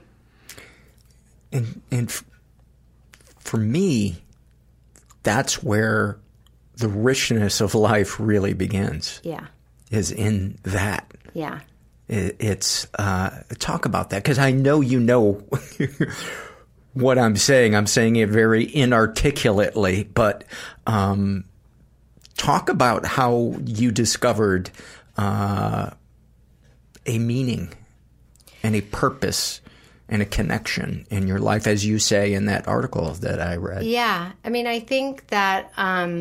S3: And for me, that's where the richness of life really begins.
S14: Yeah.
S3: Is in that.
S14: Yeah.
S3: It's talk about that, because I know you know what I'm saying. I'm saying it very inarticulately, but talk about how you discovered a meaning and a purpose and a connection in your life, as you say in that article that I read.
S14: Yeah. I mean, I think that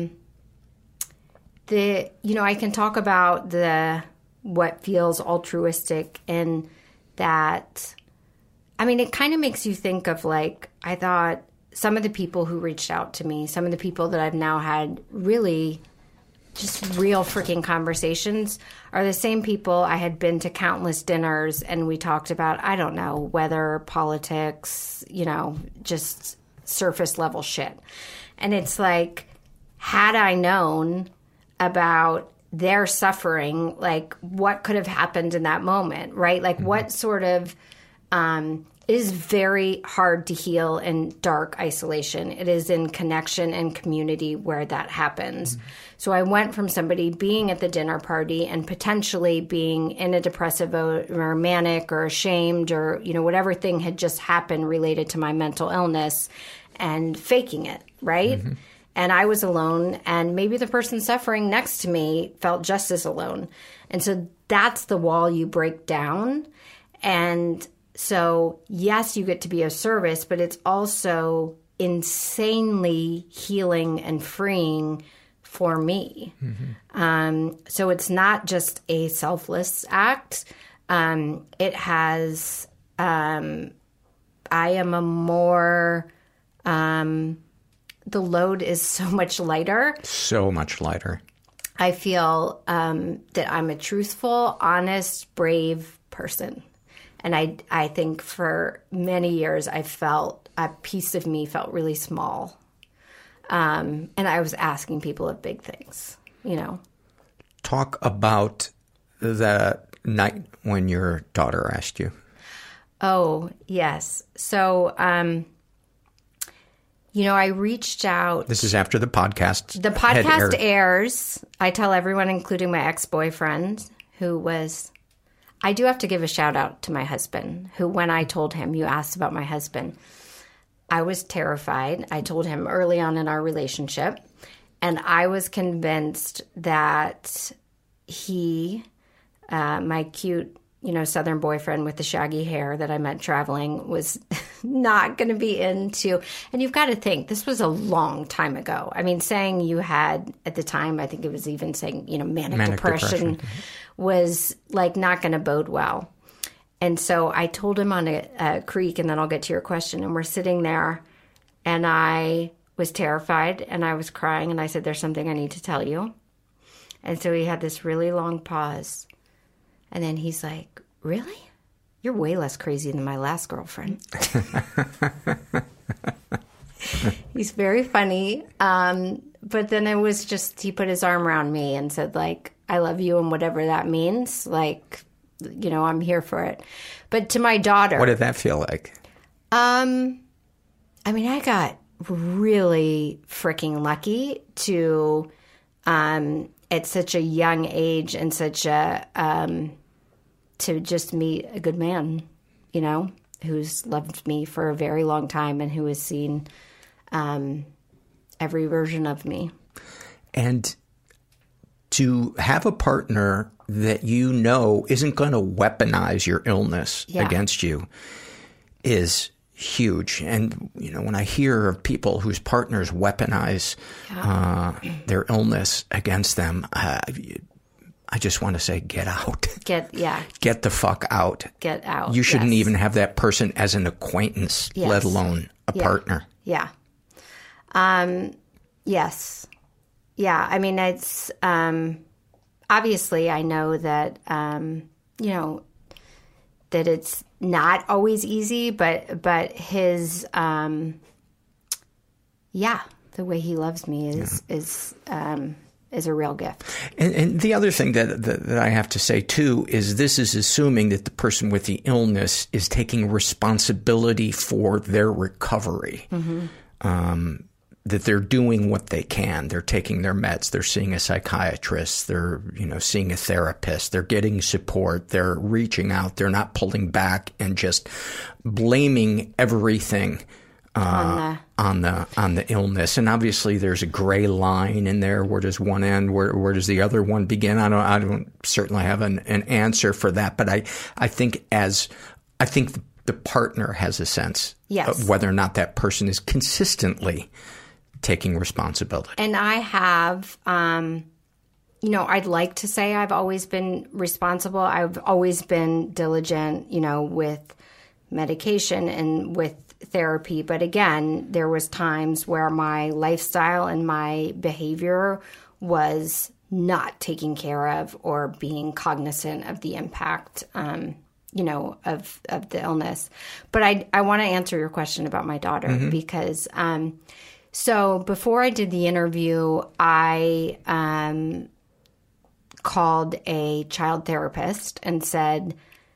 S14: I can talk about what feels altruistic, and that, I mean, it kind of makes you think of, like, I thought some of the people who reached out to me, some of the people that I've now had really just real freaking conversations, are the same people I had been to countless dinners and we talked about, I don't know, weather, politics, you know, just surface level shit. And it's like, had I known about their suffering, like what could have happened in that moment, right? Like what sort of, it is very hard to heal in dark isolation. It is in connection and community where that happens. So I went from somebody being at the dinner party and potentially being in a depressive or manic or ashamed or, you know, whatever thing had just happened related to my mental illness, and faking it, right? And I was alone, and maybe the person suffering next to me felt just as alone. And so that's the wall you break down. And so, yes, you get to be of service, but it's also insanely healing and freeing for me. So it's not just a selfless act. It has, I am a more, the load is so much lighter.
S3: So much lighter.
S14: I feel that I'm a truthful, honest, brave person. And I think for many years I felt a piece of me felt really small. And I was asking people of big things, you know.
S3: Talk about the night when your daughter asked you.
S14: Oh, yes. So, you know, I reached out.
S3: This is after the podcast.
S14: The podcast airs. I tell everyone, including my ex-boyfriend, who was... I do have to give a shout out to my husband, who, when I told him, you asked about my husband, I was terrified. I told him early on in our relationship, and I was convinced that he, my cute, you know, Southern boyfriend with the shaggy hair that I met traveling, was not going to be into. And you've got to think, this was a long time ago. I mean, saying you had, at the time, I think it was even saying, you know, manic depression was like not going to bode well. And so I told him on a creek, and then I'll get to your question. And we're sitting there, and I was terrified, and I was crying, and I said, there's something I need to tell you. And so he had this really long pause. And then he's like, really? You're way less crazy than my last girlfriend. He's very funny. But then it was just, he put his arm around me and said, like, I love you, and whatever that means, like, you know, I'm here for it. But to my daughter.
S3: What did that feel like?
S14: I mean, I got really freaking lucky to, at such a young age and such a, to just meet a good man, you know, who's loved me for a very long time and who has seen every version of me.
S3: And to have a partner that you know isn't going to weaponize your illness against you is huge. And, when I hear of people whose partners weaponize their illness against them, I just want to say, get out. Get the fuck out.
S14: Get out.
S3: You shouldn't even have that person as an acquaintance, let alone a partner.
S14: Yeah. Yes. Yeah. I mean, it's, obviously I know that, that it's not always easy, but his, the way he loves me is a real gift.
S3: And the other thing that I have to say too is this is assuming that the person with the illness is taking responsibility for their recovery. That they're doing what they can. They're taking their meds. They're seeing a psychiatrist. They're, seeing a therapist. They're getting support. They're reaching out. They're not pulling back and just blaming everything on the illness. And obviously there's a gray line in there. Where does one end? Where does the other one begin? I don't certainly have an answer for that, but I think the partner has a sense of whether or not that person is consistently taking responsibility.
S14: And I have, I'd like to say I've always been responsible. I've always been diligent, with medication and with therapy. But again, there was times where my lifestyle and my behavior was not taken care of or being cognizant of the impact, of the illness. But I want to answer your question about my daughter because, so before I did the interview, I called a child therapist and said,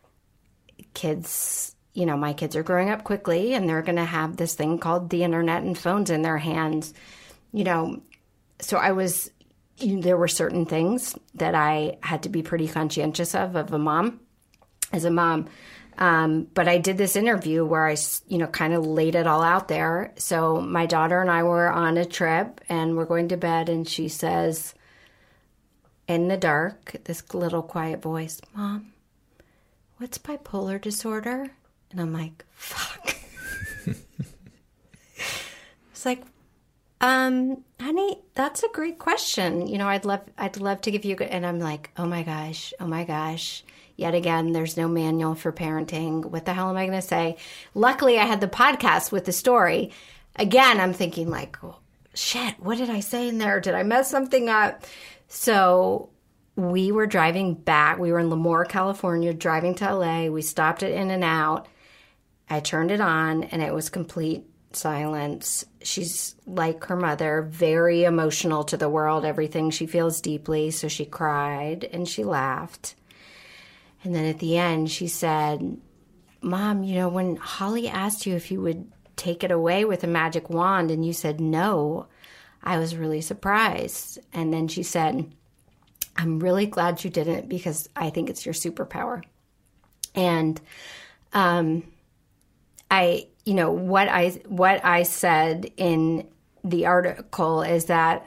S14: my kids are growing up quickly and they're going to have this thing called the internet and phones in their hands. So there were certain things that I had to be pretty conscientious of a mom. As a mom. But I did this interview where I, kind of laid it all out there. So my daughter and I were on a trip and we're going to bed and she says, in the dark, this little quiet voice, Mom, what's bipolar disorder? And I'm like, fuck. It's like, honey, that's a great question. I'd love to give you, and I'm like, oh my gosh. Yet again, there's no manual for parenting. What the hell am I going to say? Luckily, I had the podcast with the story. Again, I'm thinking like, oh, shit, what did I say in there? Did I mess something up? So we were driving back. We were in Lemoore, California, driving to LA. We stopped at In-N-Out. I turned it on, and it was complete silence. She's like her mother, very emotional to the world, everything she feels deeply. So she cried and she laughed. And then at the end, she said, Mom, when Holly asked you if you would take it away with a magic wand and you said no, I was really surprised. And then she said, I'm really glad you didn't because I think it's your superpower. And what I said in the article is that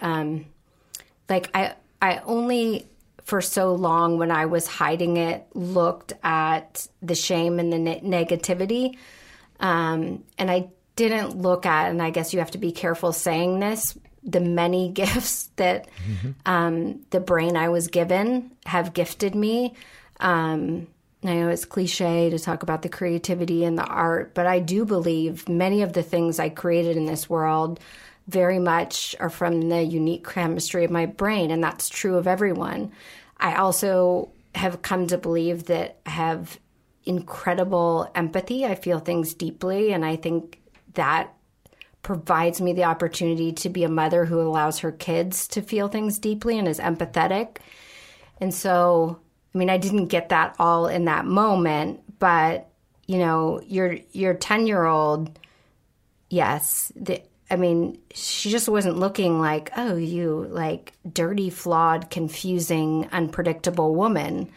S14: I only for so long when I was hiding it looked at the shame and the negativity, and I didn't look at, and I guess you have to be careful saying this, the many gifts that the brain I was given have gifted me. I know it's cliche to talk about the creativity and the art, but I do believe many of the things I created in this world very much are from the unique chemistry of my brain, and that's true of everyone. I also have come to believe that I have incredible empathy. I feel things deeply, and I think that provides me the opportunity to be a mother who allows her kids to feel things deeply and is empathetic. And so, I didn't get that all in that moment, but, your 10-year-old, yes, she just wasn't looking like, oh, you like dirty, flawed, confusing, unpredictable woman.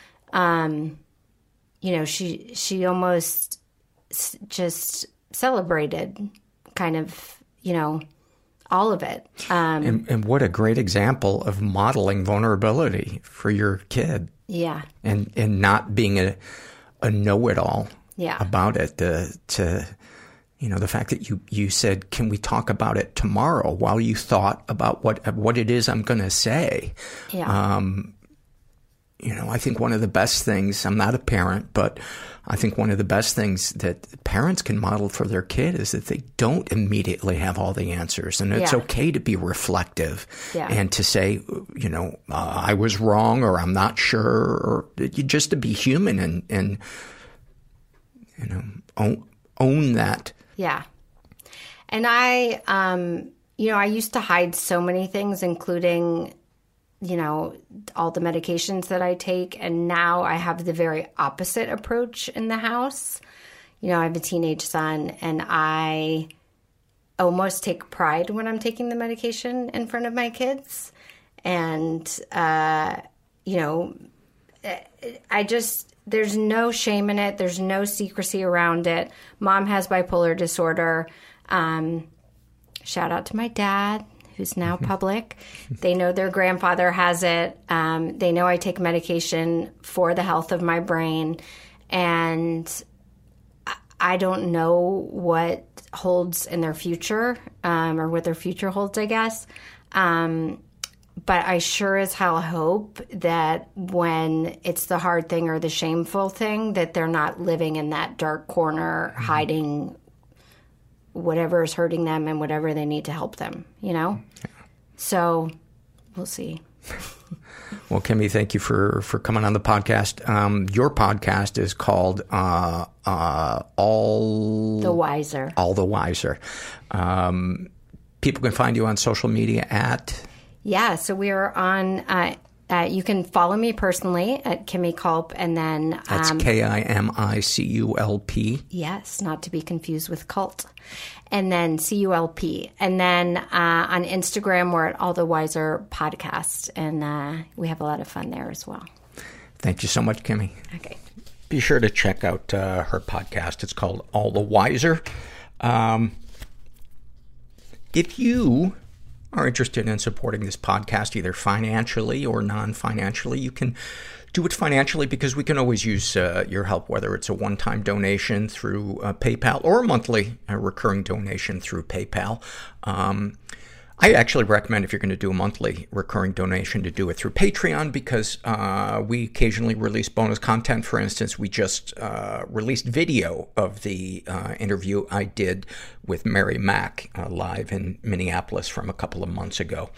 S14: She almost just celebrated kind of, all of it.
S3: And what a great example of modeling vulnerability for your kid.
S14: Yeah.
S3: And not being a know-it-all about it. The fact that you said, can we talk about it tomorrow, while you thought about what it is I'm going to say.
S14: Yeah.
S3: I think one of the best things, I'm not a parent, but I think one of the best things that parents can model for their kid is that they don't immediately have all the answers. And it's okay to be reflective and to say, I was wrong, or I'm not sure, or just to be human and own that.
S14: Yeah. And I used to hide so many things, including, all the medications that I take. And now I have the very opposite approach in the house. I have a teenage son, and I almost take pride when I'm taking the medication in front of my kids. And, there's no shame in it. There's no secrecy around it. Mom has bipolar disorder. Shout out to my dad, who's now public. They know their grandfather has it. They know I take medication for the health of my brain. And I don't know what holds in their future, or what their future holds, I guess. But I sure as hell hope that when it's the hard thing or the shameful thing, that they're not living in that dark corner, hiding whatever is hurting them and whatever they need to help them, So we'll see.
S3: Well, Kimmy, thank you for coming on the podcast. Your podcast is called All
S14: the Wiser.
S3: All the Wiser. People can find you on social media at...
S14: Yeah, so we are on, you can follow me personally at Kimmy Culp, and then...
S3: That's KIMICULP.
S14: Yes, not to be confused with cult. And then CULP. And then on Instagram, we're at All the Wiser Podcast, and we have a lot of fun there as well.
S3: Thank you so much, Kimmy.
S14: Okay.
S3: Be sure to check out her podcast. It's called All the Wiser. If you are interested in supporting this podcast, either financially or non-financially, you can do it financially because we can always use your help, whether it's a one-time donation through PayPal or a monthly recurring donation through PayPal. I actually recommend, if you're going to do a monthly recurring donation, to do it through Patreon, because we occasionally release bonus content. For instance, we just released video of the interview I did with Mary Mack live in Minneapolis from a couple of months ago.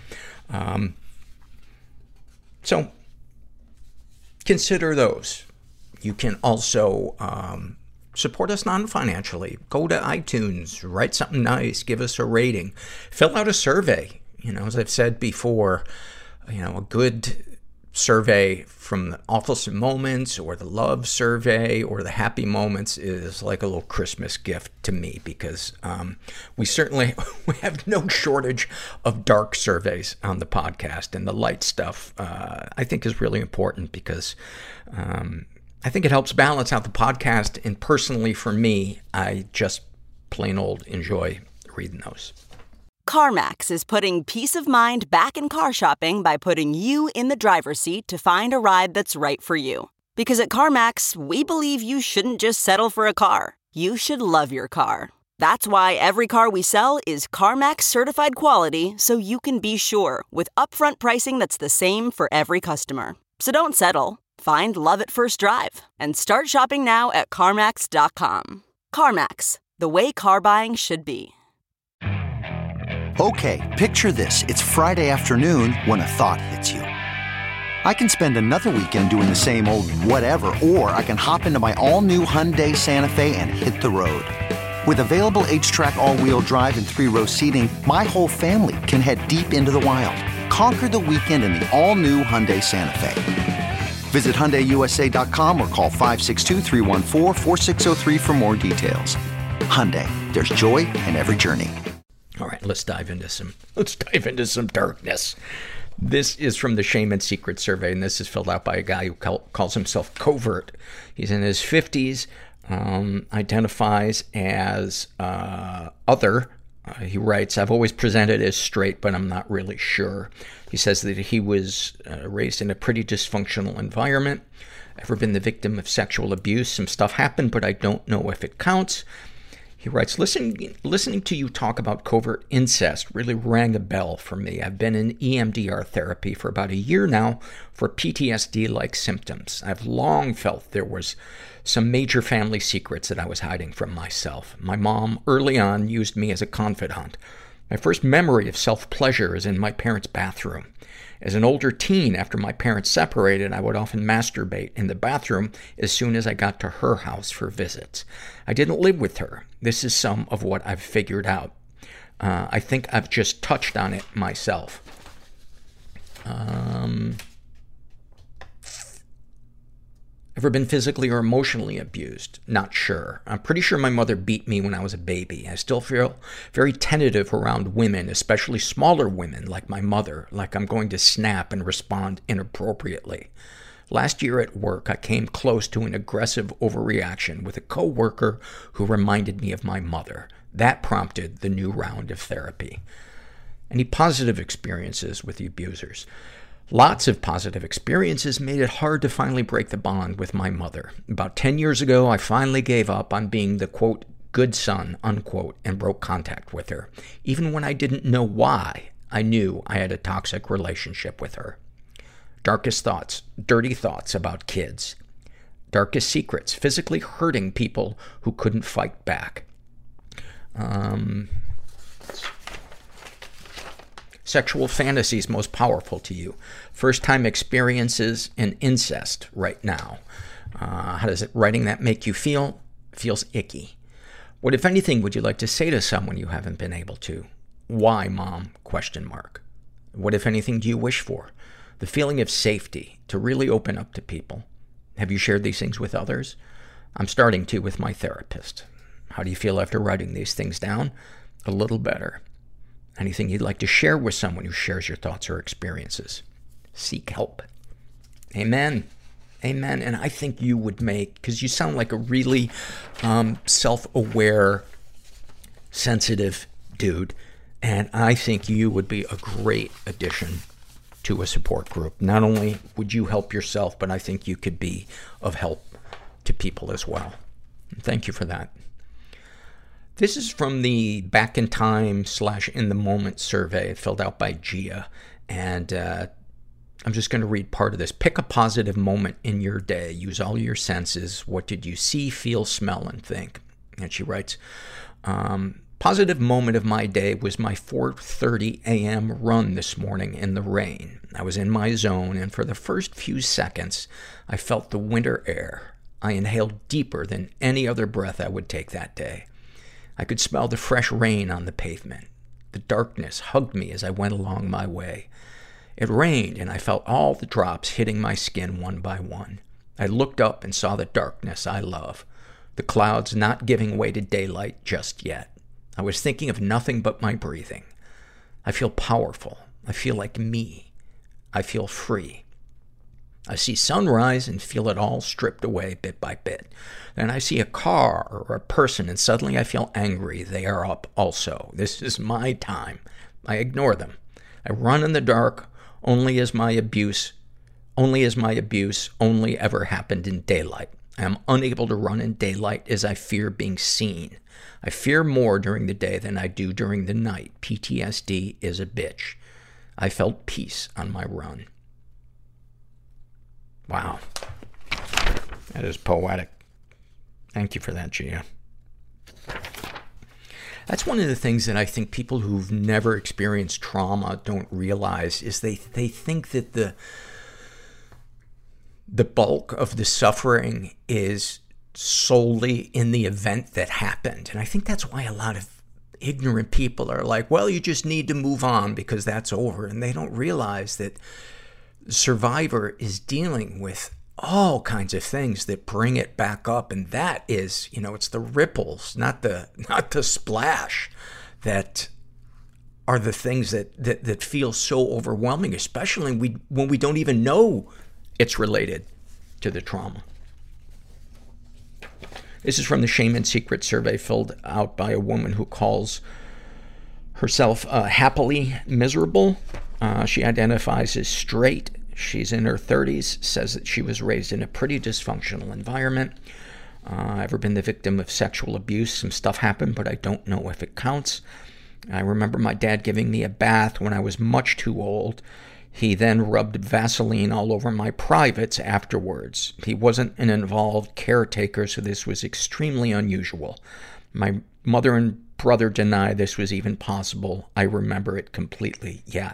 S3: So consider those. You can also support us non-financially. Go to iTunes, write something nice, give us a rating, fill out a survey. As I've said before, a good survey from the awfulsome moments, or the love survey, or the happy moments is like a little Christmas gift to me, because we have no shortage of dark surveys on the podcast, and the light stuff I think is really important, because I think it helps balance out the podcast, and personally for me, I just plain old enjoy reading those.
S8: CarMax is putting peace of mind back in car shopping by putting you in the driver's seat to find a ride that's right for you. Because at CarMax, we believe you shouldn't just settle for a car. You should love your car. That's why every car we sell is CarMax certified quality, so you can be sure, with upfront pricing that's the same for every customer. So don't settle. Find love at first drive and start shopping now at CarMax.com. CarMax, the way car buying should be.
S15: Okay, picture this. It's Friday afternoon when a thought hits you. I can spend another weekend doing the same old whatever, or I can hop into my all-new Hyundai Santa Fe and hit the road. With available H-Track all-wheel drive and 3-row seating, my whole family can head deep into the wild. Conquer the weekend in the all-new Hyundai Santa Fe. Visit HyundaiUSA.com or call 562-314-4603 for more details. Hyundai, there's joy in every journey.
S3: All right, let's dive into some darkness. This is from the Shame and Secret survey, and this is filled out by a guy who calls himself Covert. He's in his 50s, identifies as other, He writes, I've always presented as straight, but I'm not really sure. He says that he was raised in a pretty dysfunctional environment. Ever been the victim of sexual abuse? Some stuff happened, but I don't know if it counts. He writes, listening to you talk about covert incest really rang a bell for me. I've been in EMDR therapy for about a year now for PTSD-like symptoms. I've long felt there was some major family secrets that I was hiding from myself. My mom, early on, used me as a confidant. My first memory of self-pleasure is in my parents' bathroom. As an older teen, after my parents separated, I would often masturbate in the bathroom as soon as I got to her house for visits. I didn't live with her. This is some of what I've figured out. I think I've just touched on it myself. Ever been physically or emotionally abused? Not sure. I'm pretty sure my mother beat me when I was a baby. I still feel very tentative around women, especially smaller women like my mother, like I'm going to snap and respond inappropriately. Last year at work, I came close to an aggressive overreaction with a coworker who reminded me of my mother. That prompted the new round of therapy. Any positive experiences with the abusers? Lots of positive experiences made it hard to finally break the bond with my mother. About 10 years ago, I finally gave up on being the, quote, good son, unquote, and broke contact with her. Even when I didn't know why, I knew I had a toxic relationship with her. Darkest thoughts, dirty thoughts about kids. Darkest secrets, physically hurting people who couldn't fight back. Sexual fantasies most powerful to you. First time experiences in incest right now. How does writing that make you feel? Feels icky. What, if anything, would you like to say to someone you haven't been able to? Why, Mom? ? What, if anything, do you wish for? The feeling of safety, to really open up to people. Have you shared these things with others? I'm starting to with my therapist. How do you feel after writing these things down? A little better. Anything you'd like to share with someone who shares your thoughts or experiences? Seek help. Amen. Amen. And I think you would make, because you sound like a really self-aware, sensitive dude, and I think you would be a great addition to a support group. Not only would you help yourself, but I think you could be of help to people as well. And thank you for that. This is from the Back in Time / In the Moment survey filled out by Gia. And I'm just going to read part of this. Pick a positive moment in your day. Use all your senses. What did you see, feel, smell, and think? And she writes, positive moment of my day was my 4:30 a.m. run this morning in the rain. I was in my zone, and for the first few seconds, I felt the winter air. I inhaled deeper than any other breath I would take that day. I could smell the fresh rain on the pavement. The darkness hugged me as I went along my way. It rained, and I felt all the drops hitting my skin one by one. I looked up and saw the darkness I love, the clouds not giving way to daylight just yet. I was thinking of nothing but my breathing. I feel powerful. I feel like me. I feel free. I see sunrise and feel it all stripped away bit by bit. Then I see a car or a person and suddenly I feel angry. They are up also. This is my time. I ignore them. I run in the dark only as my abuse only ever happened in daylight. I am unable to run in daylight as I fear being seen. I fear more during the day than I do during the night. PTSD is a bitch. I felt peace on my run. Wow. That is poetic. Thank you for that, Gia. That's one of the things that I think people who've never experienced trauma don't realize is they think that the bulk of the suffering is solely in the event that happened. And I think that's why a lot of ignorant people are like, well, you just need to move on because that's over. And they don't realize that the survivor is dealing with all kinds of things that bring it back up. And that is, it's the ripples, not the splash, that are the things that feel so overwhelming, especially when we don't even know it's related to the trauma. This is from the Shame and Secret survey filled out by a woman who calls herself happily miserable. She identifies as straight. She's in her 30s, says that she was raised in a pretty dysfunctional environment. Ever been the victim of sexual abuse? Some stuff happened, but I don't know if it counts. I remember my dad giving me a bath when I was much too old. He then rubbed Vaseline all over my privates afterwards. He wasn't an involved caretaker, so this was extremely unusual. My mother and brother deny this was even possible. I remember it completely. Yeah,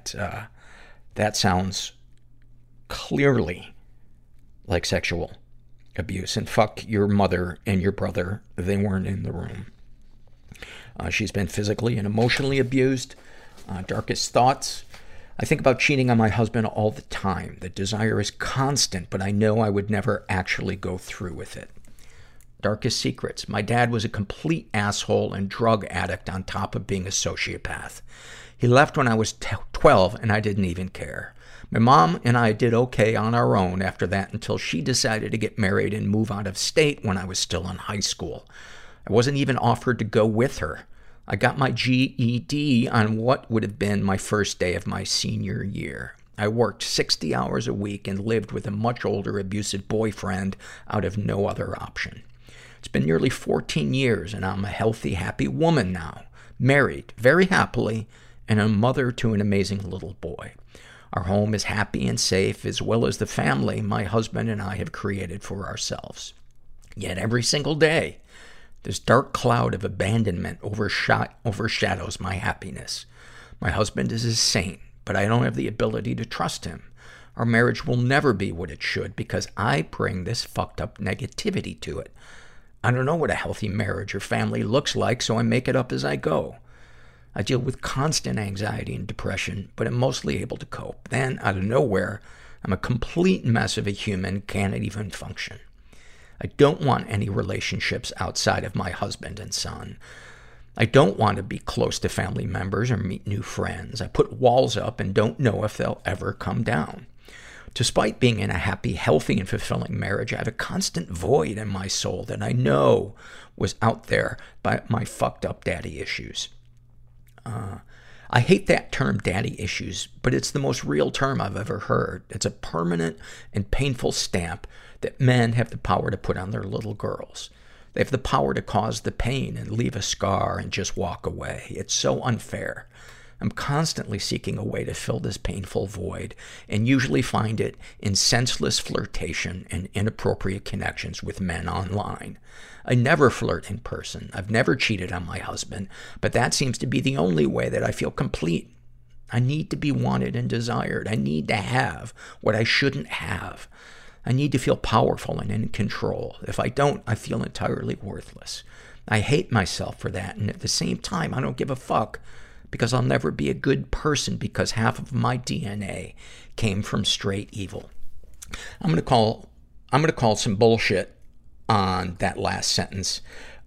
S3: that sounds clearly like sexual abuse. And fuck your mother and your brother. They weren't in the room. She's been physically and emotionally abused. Darkest thoughts. I think about cheating on my husband all the time. The desire is constant, but I know I would never actually go through with it. Darkest secrets. My dad was a complete asshole and drug addict on top of being a sociopath. He left when I was 12 and I didn't even care. My mom and I did okay on our own after that until she decided to get married and move out of state when I was still in high school. I wasn't even offered to go with her. I got my GED on what would have been my first day of my senior year. I worked 60 hours a week and lived with a much older abusive boyfriend out of no other option. It's been nearly 14 years and I'm a healthy, happy woman now. Married, very happily, and a mother to an amazing little boy. Our home is happy and safe, as well as the family my husband and I have created for ourselves. Yet every single day, this dark cloud of abandonment overshadows my happiness. My husband is a saint, but I don't have the ability to trust him. Our marriage will never be what it should because I bring this fucked up negativity to it. I don't know what a healthy marriage or family looks like, so I make it up as I go. I deal with constant anxiety and depression, but I'm mostly able to cope. Then, out of nowhere, I'm a complete mess of a human, can't even function. I don't want any relationships outside of my husband and son. I don't want to be close to family members or meet new friends. I put walls up and don't know if they'll ever come down. Despite being in a happy, healthy, and fulfilling marriage, I have a constant void in my soul that I know was out there by my fucked up daddy issues. I hate that term, daddy issues, but it's the most real term I've ever heard. It's a permanent and painful stamp that men have the power to put on their little girls. They have the power to cause the pain and leave a scar and just walk away. It's so unfair. I'm constantly seeking a way to fill this painful void and usually find it in senseless flirtation and inappropriate connections with men online. I never flirt in person. I've never cheated on my husband, but that seems to be the only way that I feel complete. I need to be wanted and desired. I need to have what I shouldn't have. I need to feel powerful and in control. If I don't, I feel entirely worthless. I hate myself for that, and at the same time, I don't give a fuck because I'll never be a good person because half of my DNA came from straight evil. I'm gonna call some bullshit on that last sentence.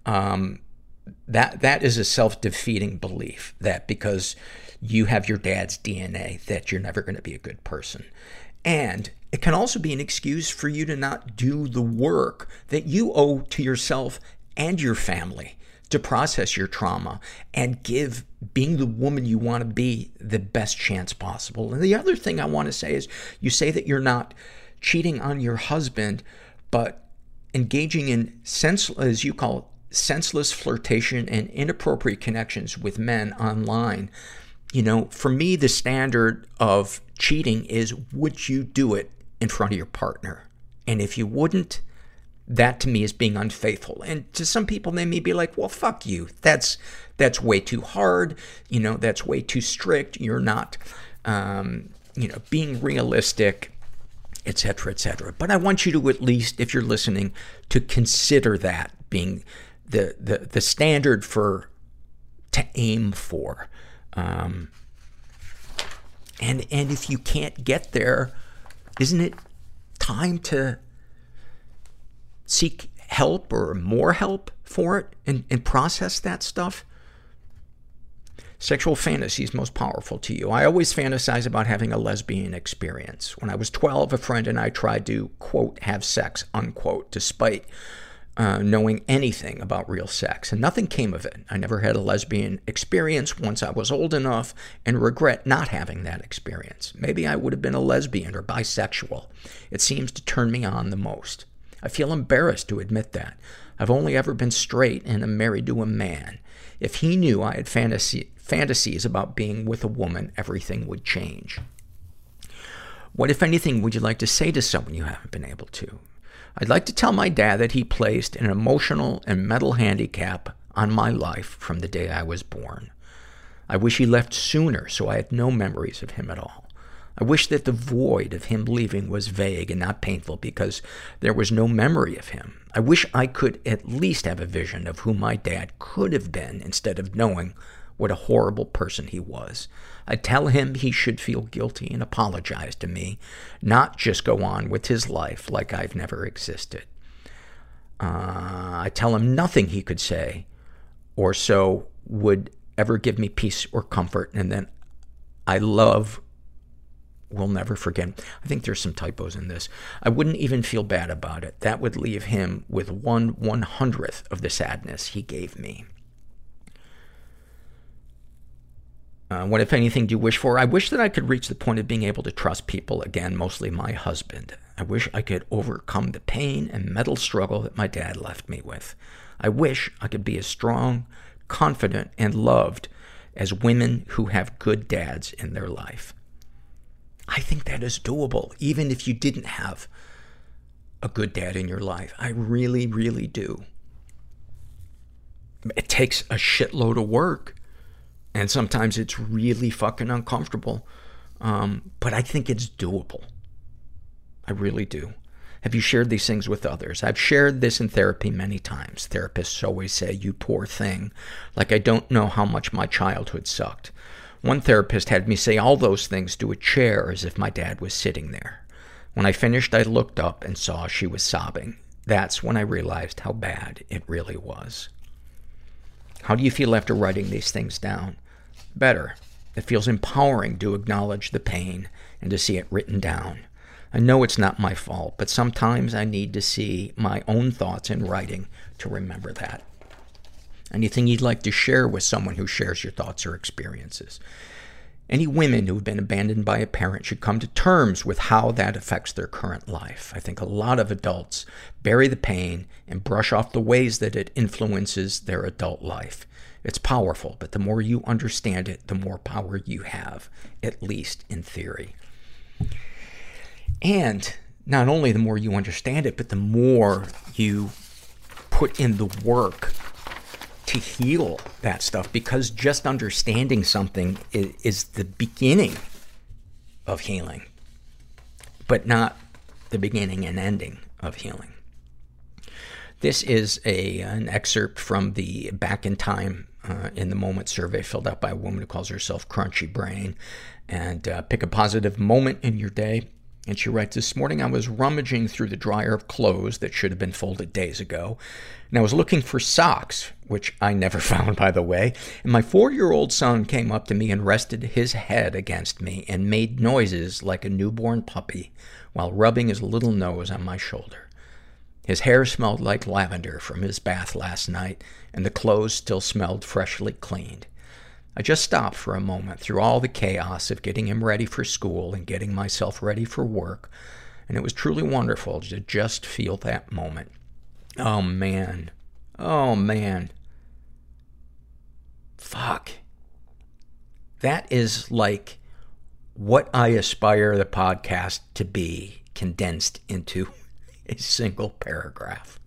S3: That is a self-defeating belief that because you have your dad's DNA that you're never gonna be a good person. And it can also be an excuse for you to not do the work that you owe to yourself and your family to process your trauma and give being the woman you want to be the best chance possible. And the other thing I want to say is you say that you're not cheating on your husband, but engaging in as you call it, senseless flirtation and inappropriate connections with men online. You know, for me, the standard of cheating is, would you do it in front of your partner? And if you wouldn't, that to me is being unfaithful. And to some people, they may be like, well, fuck you. That's way too hard. You know, that's way too strict. You're not, being realistic, et cetera, et cetera. But I want you to at least, if you're listening, to consider that being the standard to aim for. And if you can't get there, isn't it time to seek help or more help for it and process that stuff? Sexual fantasies most powerful to you. I always fantasize about having a lesbian experience. When I was 12, a friend and I tried to, quote, have sex, unquote, despite knowing anything about real sex, and nothing came of it. I never had a lesbian experience once I was old enough, and regret not having that experience. Maybe I would have been a lesbian or bisexual. It seems to turn me on the most. I feel embarrassed to admit that. I've only ever been straight and am married to a man. If he knew I had fantasies about being with a woman, everything would change. What, if anything, would you like to say to someone you haven't been able to? I'd like to tell my dad that he placed an emotional and mental handicap on my life from the day I was born. I wish he left sooner so I had no memories of him at all. I wish that the void of him leaving was vague and not painful because there was no memory of him. I wish I could at least have a vision of who my dad could have been instead of knowing what a horrible person he was. I tell him he should feel guilty and apologize to me, not just go on with his life like I've never existed. I tell him nothing he could say or so would ever give me peace or comfort, and then I love will never forget. I think there's some typos in this. I wouldn't even feel bad about it. That would leave him with 1/100th of the sadness he gave me. What, if anything, do you wish for? I wish that I could reach the point of being able to trust people again, mostly my husband. I wish I could overcome the pain and mental struggle that my dad left me with. I wish I could be as strong, confident, and loved as women who have good dads in their life. I think that is doable, even if you didn't have a good dad in your life. I really, really do. It takes a shitload of work. And sometimes it's really fucking uncomfortable. But I think it's doable. I really do. Have you shared these things with others? I've shared this in therapy many times. Therapists always say, you poor thing. Like I don't know how much my childhood sucked. One therapist had me say all those things to a chair as if my dad was sitting there. When I finished, I looked up and saw she was sobbing. That's when I realized how bad it really was. How do you feel after writing these things down? Better. It feels empowering to acknowledge the pain and to see it written down. I know it's not my fault, but sometimes I need to see my own thoughts in writing to remember that. Anything you'd like to share with someone who shares your thoughts or experiences? Any women who have been abandoned by a parent should come to terms with how that affects their current life. I think a lot of adults bury the pain and brush off the ways that it influences their adult life. It's powerful, but the more you understand it, the more power you have, at least in theory. And not only the more you understand it, but the more you put in the work to heal that stuff, because just understanding something is the beginning of healing, but not the beginning and ending of healing. This is an excerpt from the Back in Time in the Moment survey filled out by a woman who calls herself Crunchy Brain. And pick a positive moment in your day. And she writes, this morning I was rummaging through the dryer of clothes that should have been folded days ago. And I was looking for socks, which I never found, by the way. And my 4-year-old son came up to me and rested his head against me and made noises like a newborn puppy while rubbing his little nose on my shoulder. His hair smelled like lavender from his bath last night, and the clothes still smelled freshly cleaned. I just stopped for a moment through all the chaos of getting him ready for school and getting myself ready for work, and it was truly wonderful to just feel that moment. Oh, man. Oh, man. Fuck. That is like what I aspire the podcast to be condensed into a single paragraph.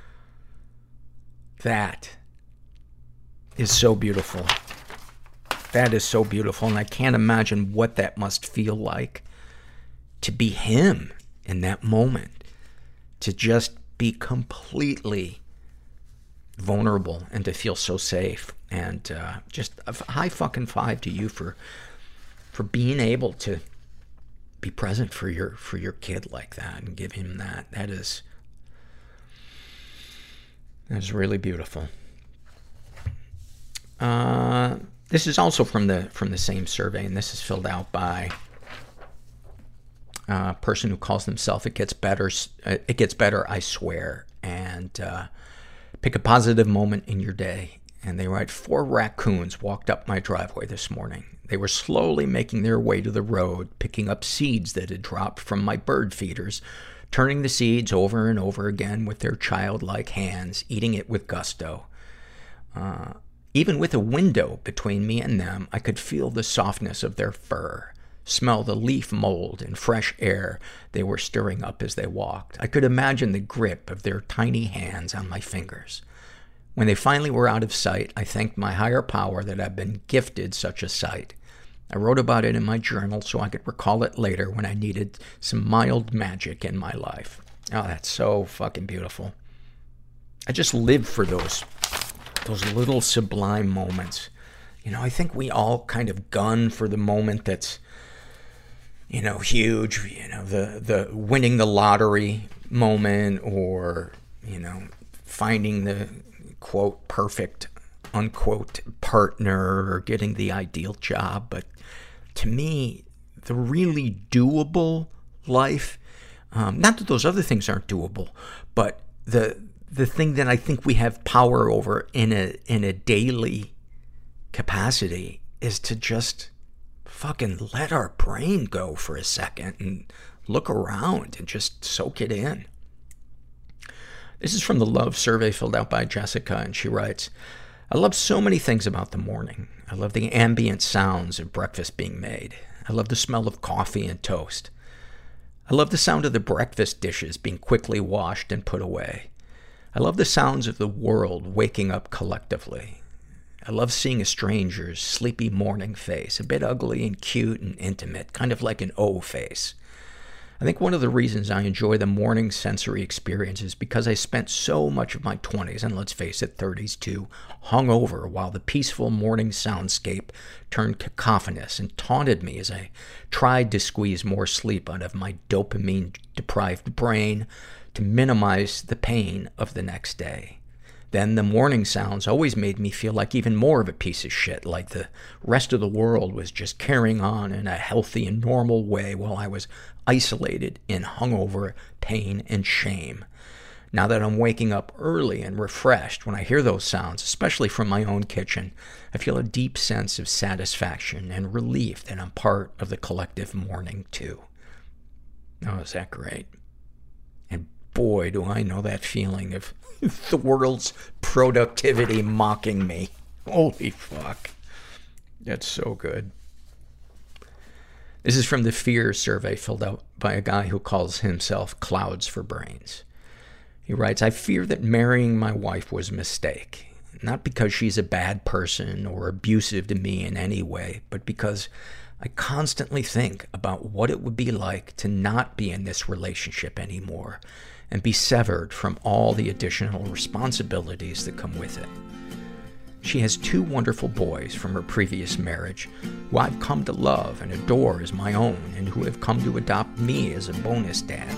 S3: That is so beautiful. That is so beautiful, and I can't imagine what that must feel like to be him in that moment. To just be completely vulnerable and to feel so safe. And just a high fucking five to you for being able to be present for your kid like that and give him that. That is really beautiful. This is also from the same survey, and this is filled out by a person who calls themselves It Gets Better, I Swear. and pick a positive moment in your day. And they write, 4 raccoons walked up my driveway this morning. They were slowly making their way to the road, picking up seeds that had dropped from my bird feeders, turning the seeds over and over again with their childlike hands, eating it with gusto. Even with a window between me and them, I could feel the softness of their fur, smell the leaf mold and fresh air they were stirring up as they walked. I could imagine the grip of their tiny hands on my fingers. When they finally were out of sight, I thanked my higher power that I'd been gifted such a sight. I wrote about it in my journal so I could recall it later when I needed some mild magic in my life. Oh, that's so fucking beautiful. I just live for those little sublime moments. You know, I think we all kind of gun for the moment that's, you know, huge, you know, the winning the lottery moment, or, you know, finding the quote perfect unquote partner, or getting the ideal job. But to me, the really doable life, not that those other things aren't doable, but the thing that I think we have power over in a daily capacity is to just fucking let our brain go for a second and look around and just soak it in. This is from the Love survey filled out by Jessica, and she writes, I love so many things about the morning. I love the ambient sounds of breakfast being made. I love the smell of coffee and toast. I love the sound of the breakfast dishes being quickly washed and put away. I love the sounds of the world waking up collectively. I love seeing a stranger's sleepy morning face, a bit ugly and cute and intimate, kind of like an O face. I think one of the reasons I enjoy the morning sensory experience is because I spent so much of my 20s, and let's face it, 30s too, hungover while the peaceful morning soundscape turned cacophonous and taunted me as I tried to squeeze more sleep out of my dopamine-deprived brain to minimize the pain of the next day. Then the morning sounds always made me feel like even more of a piece of shit, like the rest of the world was just carrying on in a healthy and normal way while I was isolated in hungover, pain, and shame. Now that I'm waking up early and refreshed when I hear those sounds, especially from my own kitchen, I feel a deep sense of satisfaction and relief that I'm part of the collective morning too. Oh, is that great? And boy, do I know that feeling of the world's productivity mocking me. Holy fuck. That's so good. This is from the Fear survey filled out by a guy who calls himself Clouds for Brains. He writes, I fear that marrying my wife was a mistake. Not because she's a bad person or abusive to me in any way, but because I constantly think about what it would be like to not be in this relationship anymore and be severed from all the additional responsibilities that come with it. She has 2 wonderful boys from her previous marriage who I've come to love and adore as my own, and who have come to adopt me as a bonus dad.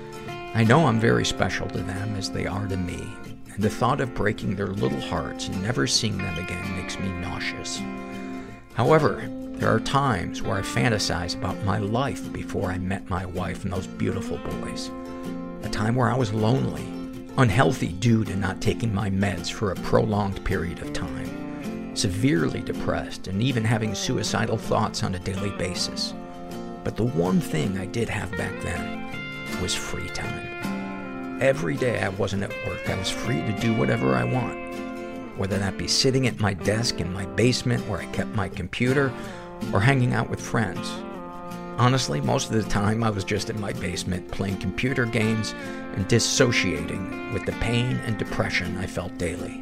S3: I know I'm very special to them as they are to me, and the thought of breaking their little hearts and never seeing them again makes me nauseous. However, there are times where I fantasize about my life before I met my wife and those beautiful boys. A time where I was lonely, unhealthy due to not taking my meds for a prolonged period of time, severely depressed, and even having suicidal thoughts on a daily basis. But the one thing I did have back then was free time. Every day I wasn't at work, I was free to do whatever I want. Whether that be sitting at my desk in my basement where I kept my computer, or hanging out with friends. Honestly, most of the time I was just in my basement playing computer games and dissociating with the pain and depression I felt daily.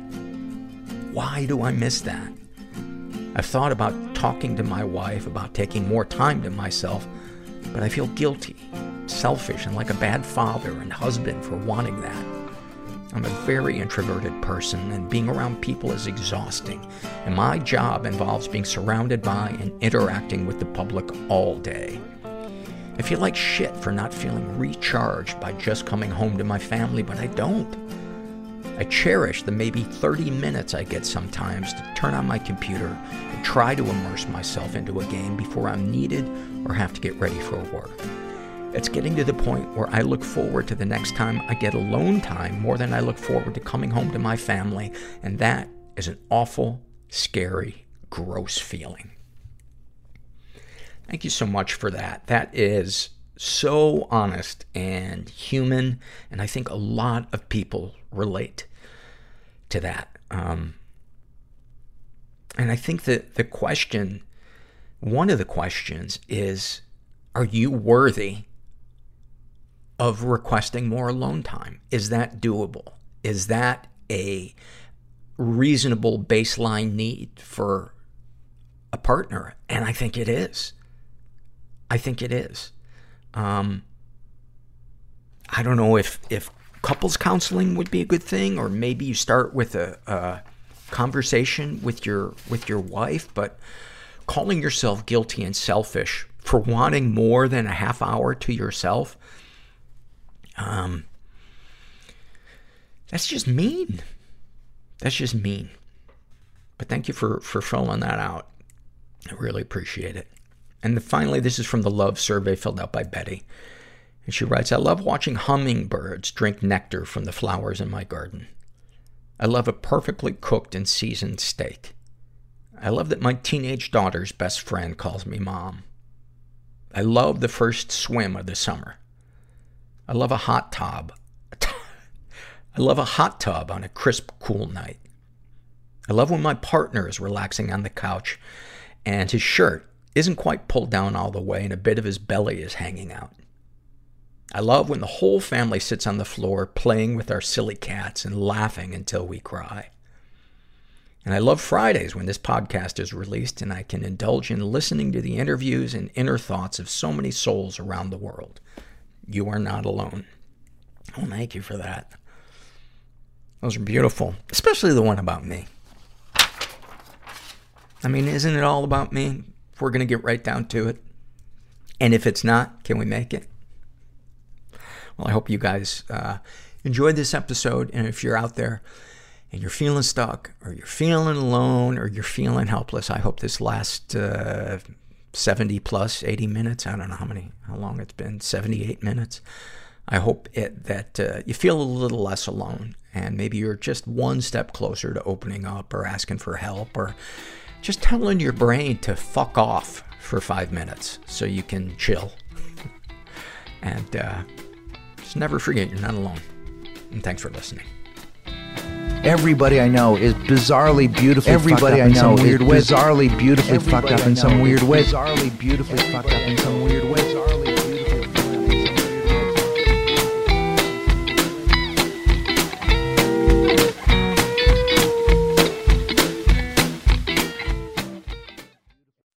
S3: Why do I miss that? I've thought about talking to my wife about taking more time to myself, but I feel guilty, selfish, and like a bad father and husband for wanting that. I'm a very introverted person, and being around people is exhausting, and my job involves being surrounded by and interacting with the public all day. I feel like shit for not feeling recharged by just coming home to my family, but I don't. I cherish the maybe 30 minutes I get sometimes to turn on my computer and try to immerse myself into a game before I'm needed or have to get ready for work. It's getting to the point where I look forward to the next time I get alone time more than I look forward to coming home to my family. And that is an awful, scary, gross feeling. Thank you so much for that. That is so honest and human, and I think a lot of people relate to that. And I think that the question, one of the questions is, are you worthy of requesting more alone time? Is that doable? Is that a reasonable baseline need for a partner? And I think it is. I think it is. I don't know if couples counseling would be a good thing, or maybe you start with a conversation with your wife, but calling yourself guilty and selfish for wanting more than a half hour to yourself, that's just mean. That's just mean. But thank you for filling that out. I really appreciate it. And finally, this is from the love survey filled out by Betty. And she writes, I love watching hummingbirds drink nectar from the flowers in my garden. I love a perfectly cooked and seasoned steak. I love that my teenage daughter's best friend calls me mom. I love the first swim of the summer. I love a hot tub. I love a hot tub on a crisp, cool night. I love when my partner is relaxing on the couch and his shirt isn't quite pulled down all the way and a bit of his belly is hanging out. I love when the whole family sits on the floor playing with our silly cats and laughing until we cry. And I love Fridays when this podcast is released and I can indulge in listening to the interviews and inner thoughts of so many souls around the world. You are not alone. Oh, thank you for that. Those are beautiful, especially the one about me. I mean, isn't it all about me? If we're going to get right down to it. And if it's not, can we make it? Well, I hope you guys enjoyed this episode. And if you're out there and you're feeling stuck, or you're feeling alone, or you're feeling helpless, I hope this last 70 plus 80 minutes, I don't know how long it's been, 78 minutes. I hope that you feel a little less alone, and maybe you're just one step closer to opening up or asking for help, or just telling your brain to fuck off for 5 minutes so you can chill. And just never forget you're not alone. And thanks for listening.
S16: Everybody I know is bizarrely beautifully
S17: Everybody I know is
S16: bizarrely beautifully fucked up in some weird way.
S17: Bizarrely beautifully fucked up in some weird way.